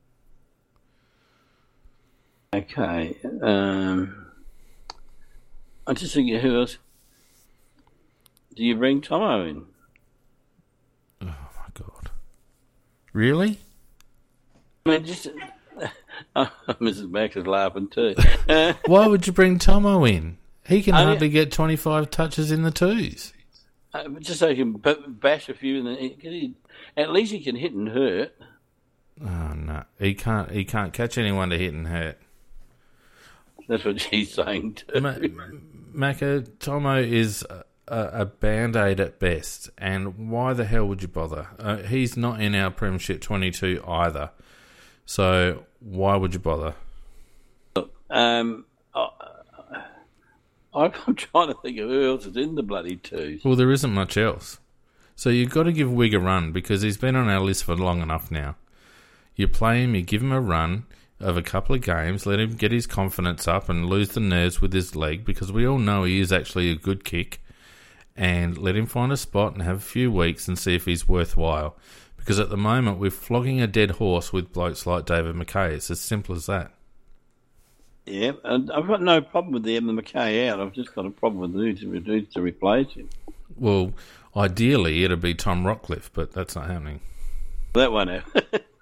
Okay. Um, I'm just thinking, who else? Do you bring Tomo in? Oh my God! Really? I mean, just oh, Missus Max is laughing too. Why would you bring Tomo in? He can I hardly mean, get twenty-five touches in the twos. Uh, just so he can b- bash a few, and then he, he, at least he can hit and hurt. Oh no, he can't. He can't catch anyone to hit and hurt. That's what she's saying too. Ma- Macca, Tomo is a, a band-aid at best, and why the hell would you bother? Uh, he's not in our Premiership twenty-two either, so why would you bother? Um, I, I'm trying to think of who else is in the bloody twos. Well, there isn't much else. So you've got to give Wigg a run because he's been on our list for long enough now. You play him, you give him a run of a couple of games, let him get his confidence up and lose the nerves with his leg because we all know he is actually a good kick, and let him find a spot and have a few weeks and see if he's worthwhile. Because at the moment we're flogging a dead horse with blokes like David McKay. It's as simple as that. Yeah, and I've got no problem with the Emma McKay out. I've just got a problem with who to, who to replace him. Well, ideally it'd be Tom Rockcliffe, but that's not happening. That won't happen.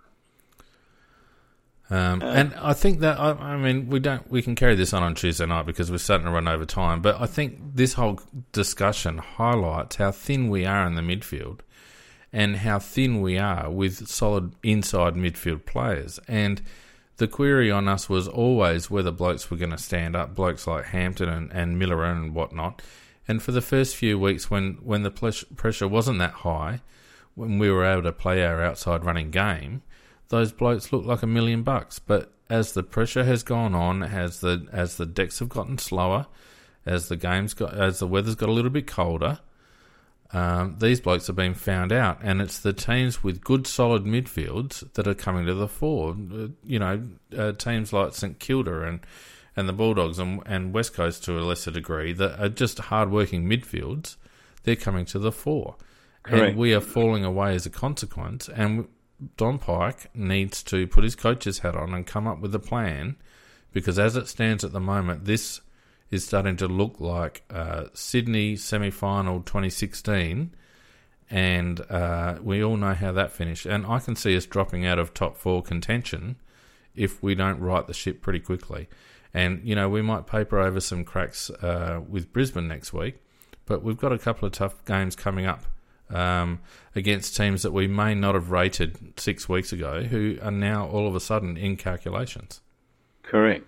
um, uh, and I think that I, I mean we don't we can carry this on on Tuesday night because we're starting to run over time. But I think this whole discussion highlights how thin we are in the midfield, and how thin we are with solid inside midfield players. And the query on us was always whether blokes were going to stand up, blokes like Hampton and, and Miller and whatnot. And for the first few weeks when, when the pressure wasn't that high, when we were able to play our outside running game, those blokes looked like a million bucks. But as the pressure has gone on, as the as the decks have gotten slower, as the game's got as the weather's got a little bit colder, Um, these blokes have been found out, and it's the teams with good, solid midfields that are coming to the fore. Uh, you know, uh, teams like St Kilda and, and the Bulldogs and, and West Coast to a lesser degree that are just hard-working midfields. They're coming to the fore. Correct. And we are falling away as a consequence, and Don Pike needs to put his coach's hat on and come up with a plan, because as it stands at the moment, this is starting to look like uh, Sydney semi-final twenty sixteen, and uh, we all know how that finished. And I can see us dropping out of top four contention if we don't right the ship pretty quickly. And, you know, we might paper over some cracks uh, with Brisbane next week, but we've got a couple of tough games coming up um, against teams that we may not have rated six weeks ago who are now all of a sudden in calculations. Correct.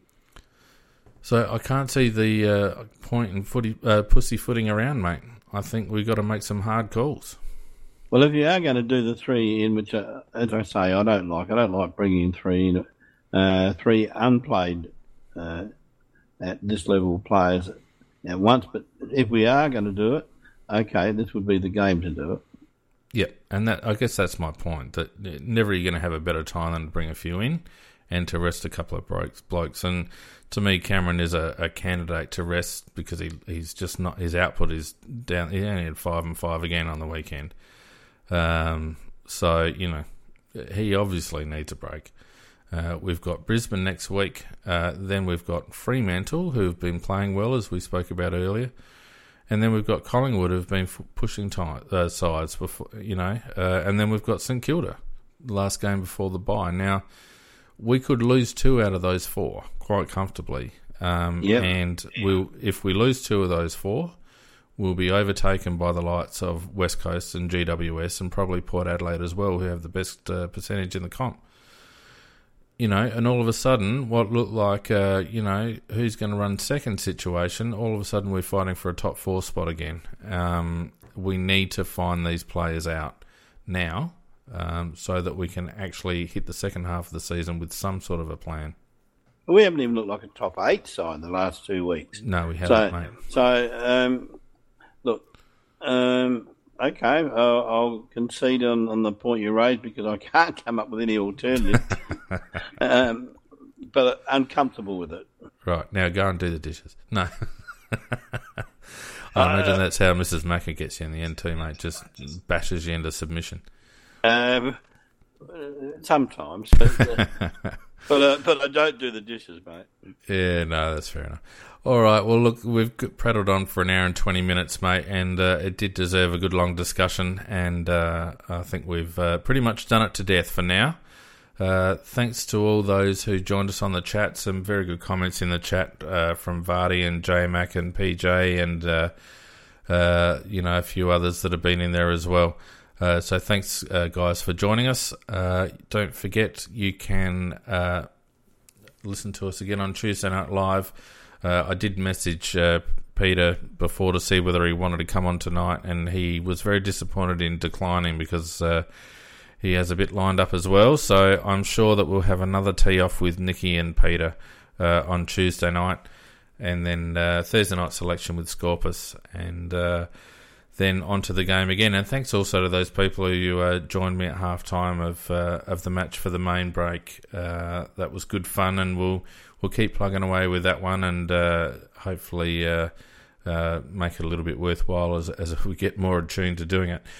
So I can't see the uh, point in footy, uh, pussyfooting around, mate. I think we've got to make some hard calls. Well, if you are going to do the three in, which, uh, as I say, I don't like. I don't like bringing in three in, uh, three unplayed uh, at this level players at once. But if we are going to do it, okay, this would be the game to do it. Yeah, and that I guess that's my point. That never are you going to have a better time than to bring a few in and to rest a couple of blokes. blokes. And to me, Cameron is a, a candidate to rest because he he's just not his output is down. He only had five and five again on the weekend. Um, so you know he obviously needs a break. Uh, we've got Brisbane next week. Uh, then we've got Fremantle, who've been playing well, as we spoke about earlier. And then we've got Collingwood, who've been f- pushing t- uh, sides before, you know. Uh, and then we've got St Kilda, the last game before the bye. Now, we could lose two out of those four quite comfortably. Um, yep. And we'll, if we lose two of those four, we'll be overtaken by the likes of West Coast and G W S and probably Port Adelaide as well, who have the best uh, percentage in the comp. You know, and all of a sudden, what looked like, uh, you know, who's going to run second situation, all of a sudden we're fighting for a top four spot again. Um, we need to find these players out now um, so that we can actually hit the second half of the season with some sort of a plan. We haven't even looked like a top eight side the last two weeks. No, we haven't, so, mate. So, um, look, um, okay, I'll, I'll concede on, on the point you raised because I can't come up with any alternative. um, but uncomfortable with it. Right, now go and do the dishes. No. I imagine uh, that's how Missus Macca gets you in the end too, mate. Just bashes you into submission. Um, sometimes. But, uh, but, uh, but I don't do the dishes, mate. Yeah, no, that's fair enough. All right, well, look, we've prattled on for an hour and twenty minutes, mate, and uh, it did deserve a good long discussion, and uh, I think we've uh, pretty much done it to death for now. Uh, thanks to all those who joined us on the chat. Some very good comments in the chat uh, from Vardy and J-Mac and P J and, uh, uh, you know, a few others that have been in there as well. Uh, so thanks, uh, guys, for joining us. Uh, don't forget, you can uh, listen to us again on Tuesday Night Live. Uh, I did message uh, Peter before to see whether he wanted to come on tonight, and he was very disappointed in declining because uh, he has a bit lined up as well. So I'm sure that we'll have another tee-off with Nicky and Peter uh, on Tuesday night, and then uh, Thursday night selection with Scorpus, and uh, then on to the game again. And thanks also to those people who uh, joined me at half-time of, uh, of the match for the main break. Uh, that was good fun, and we'll... We'll keep plugging away with that one and uh, hopefully uh, uh, make it a little bit worthwhile as as we get more attuned to doing it.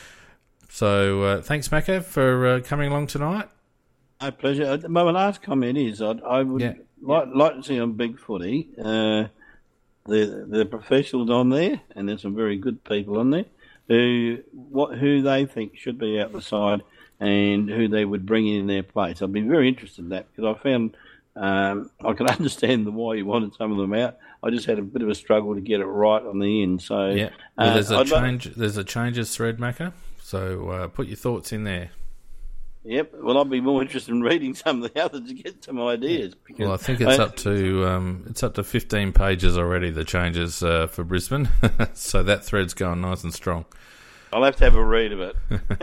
So uh, thanks, Macca, for uh, coming along tonight. My pleasure. My last comment is I'd, I would yeah. like, like to see on Big Footy uh, the the professionals on there, and there's some very good people on there, who what who they think should be out the side and who they would bring in their place. I'd be very interested in that because I found... Um, I can understand the why you wanted some of them out. I just had a bit of a struggle to get it right on the end. So yeah, well, uh, there's a I'd change. Like... There's a changes thread, Macca. So uh, put your thoughts in there. Yep. Well, I'd be more interested in reading some of the others to get some ideas. Because well, I think it's I... up to um, it's up to fifteen pages already. The changes uh, for Brisbane, so that thread's going nice and strong. I'll have to have a read of it.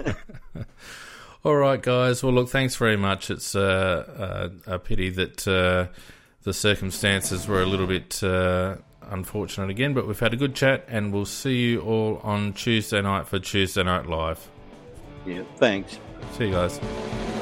All right, guys. Well, look, thanks very much. It's uh, uh, a pity that uh, the circumstances were a little bit uh, unfortunate again, but we've had a good chat, and we'll see you all on Tuesday night for Tuesday Night Live. Yeah, thanks. See you guys.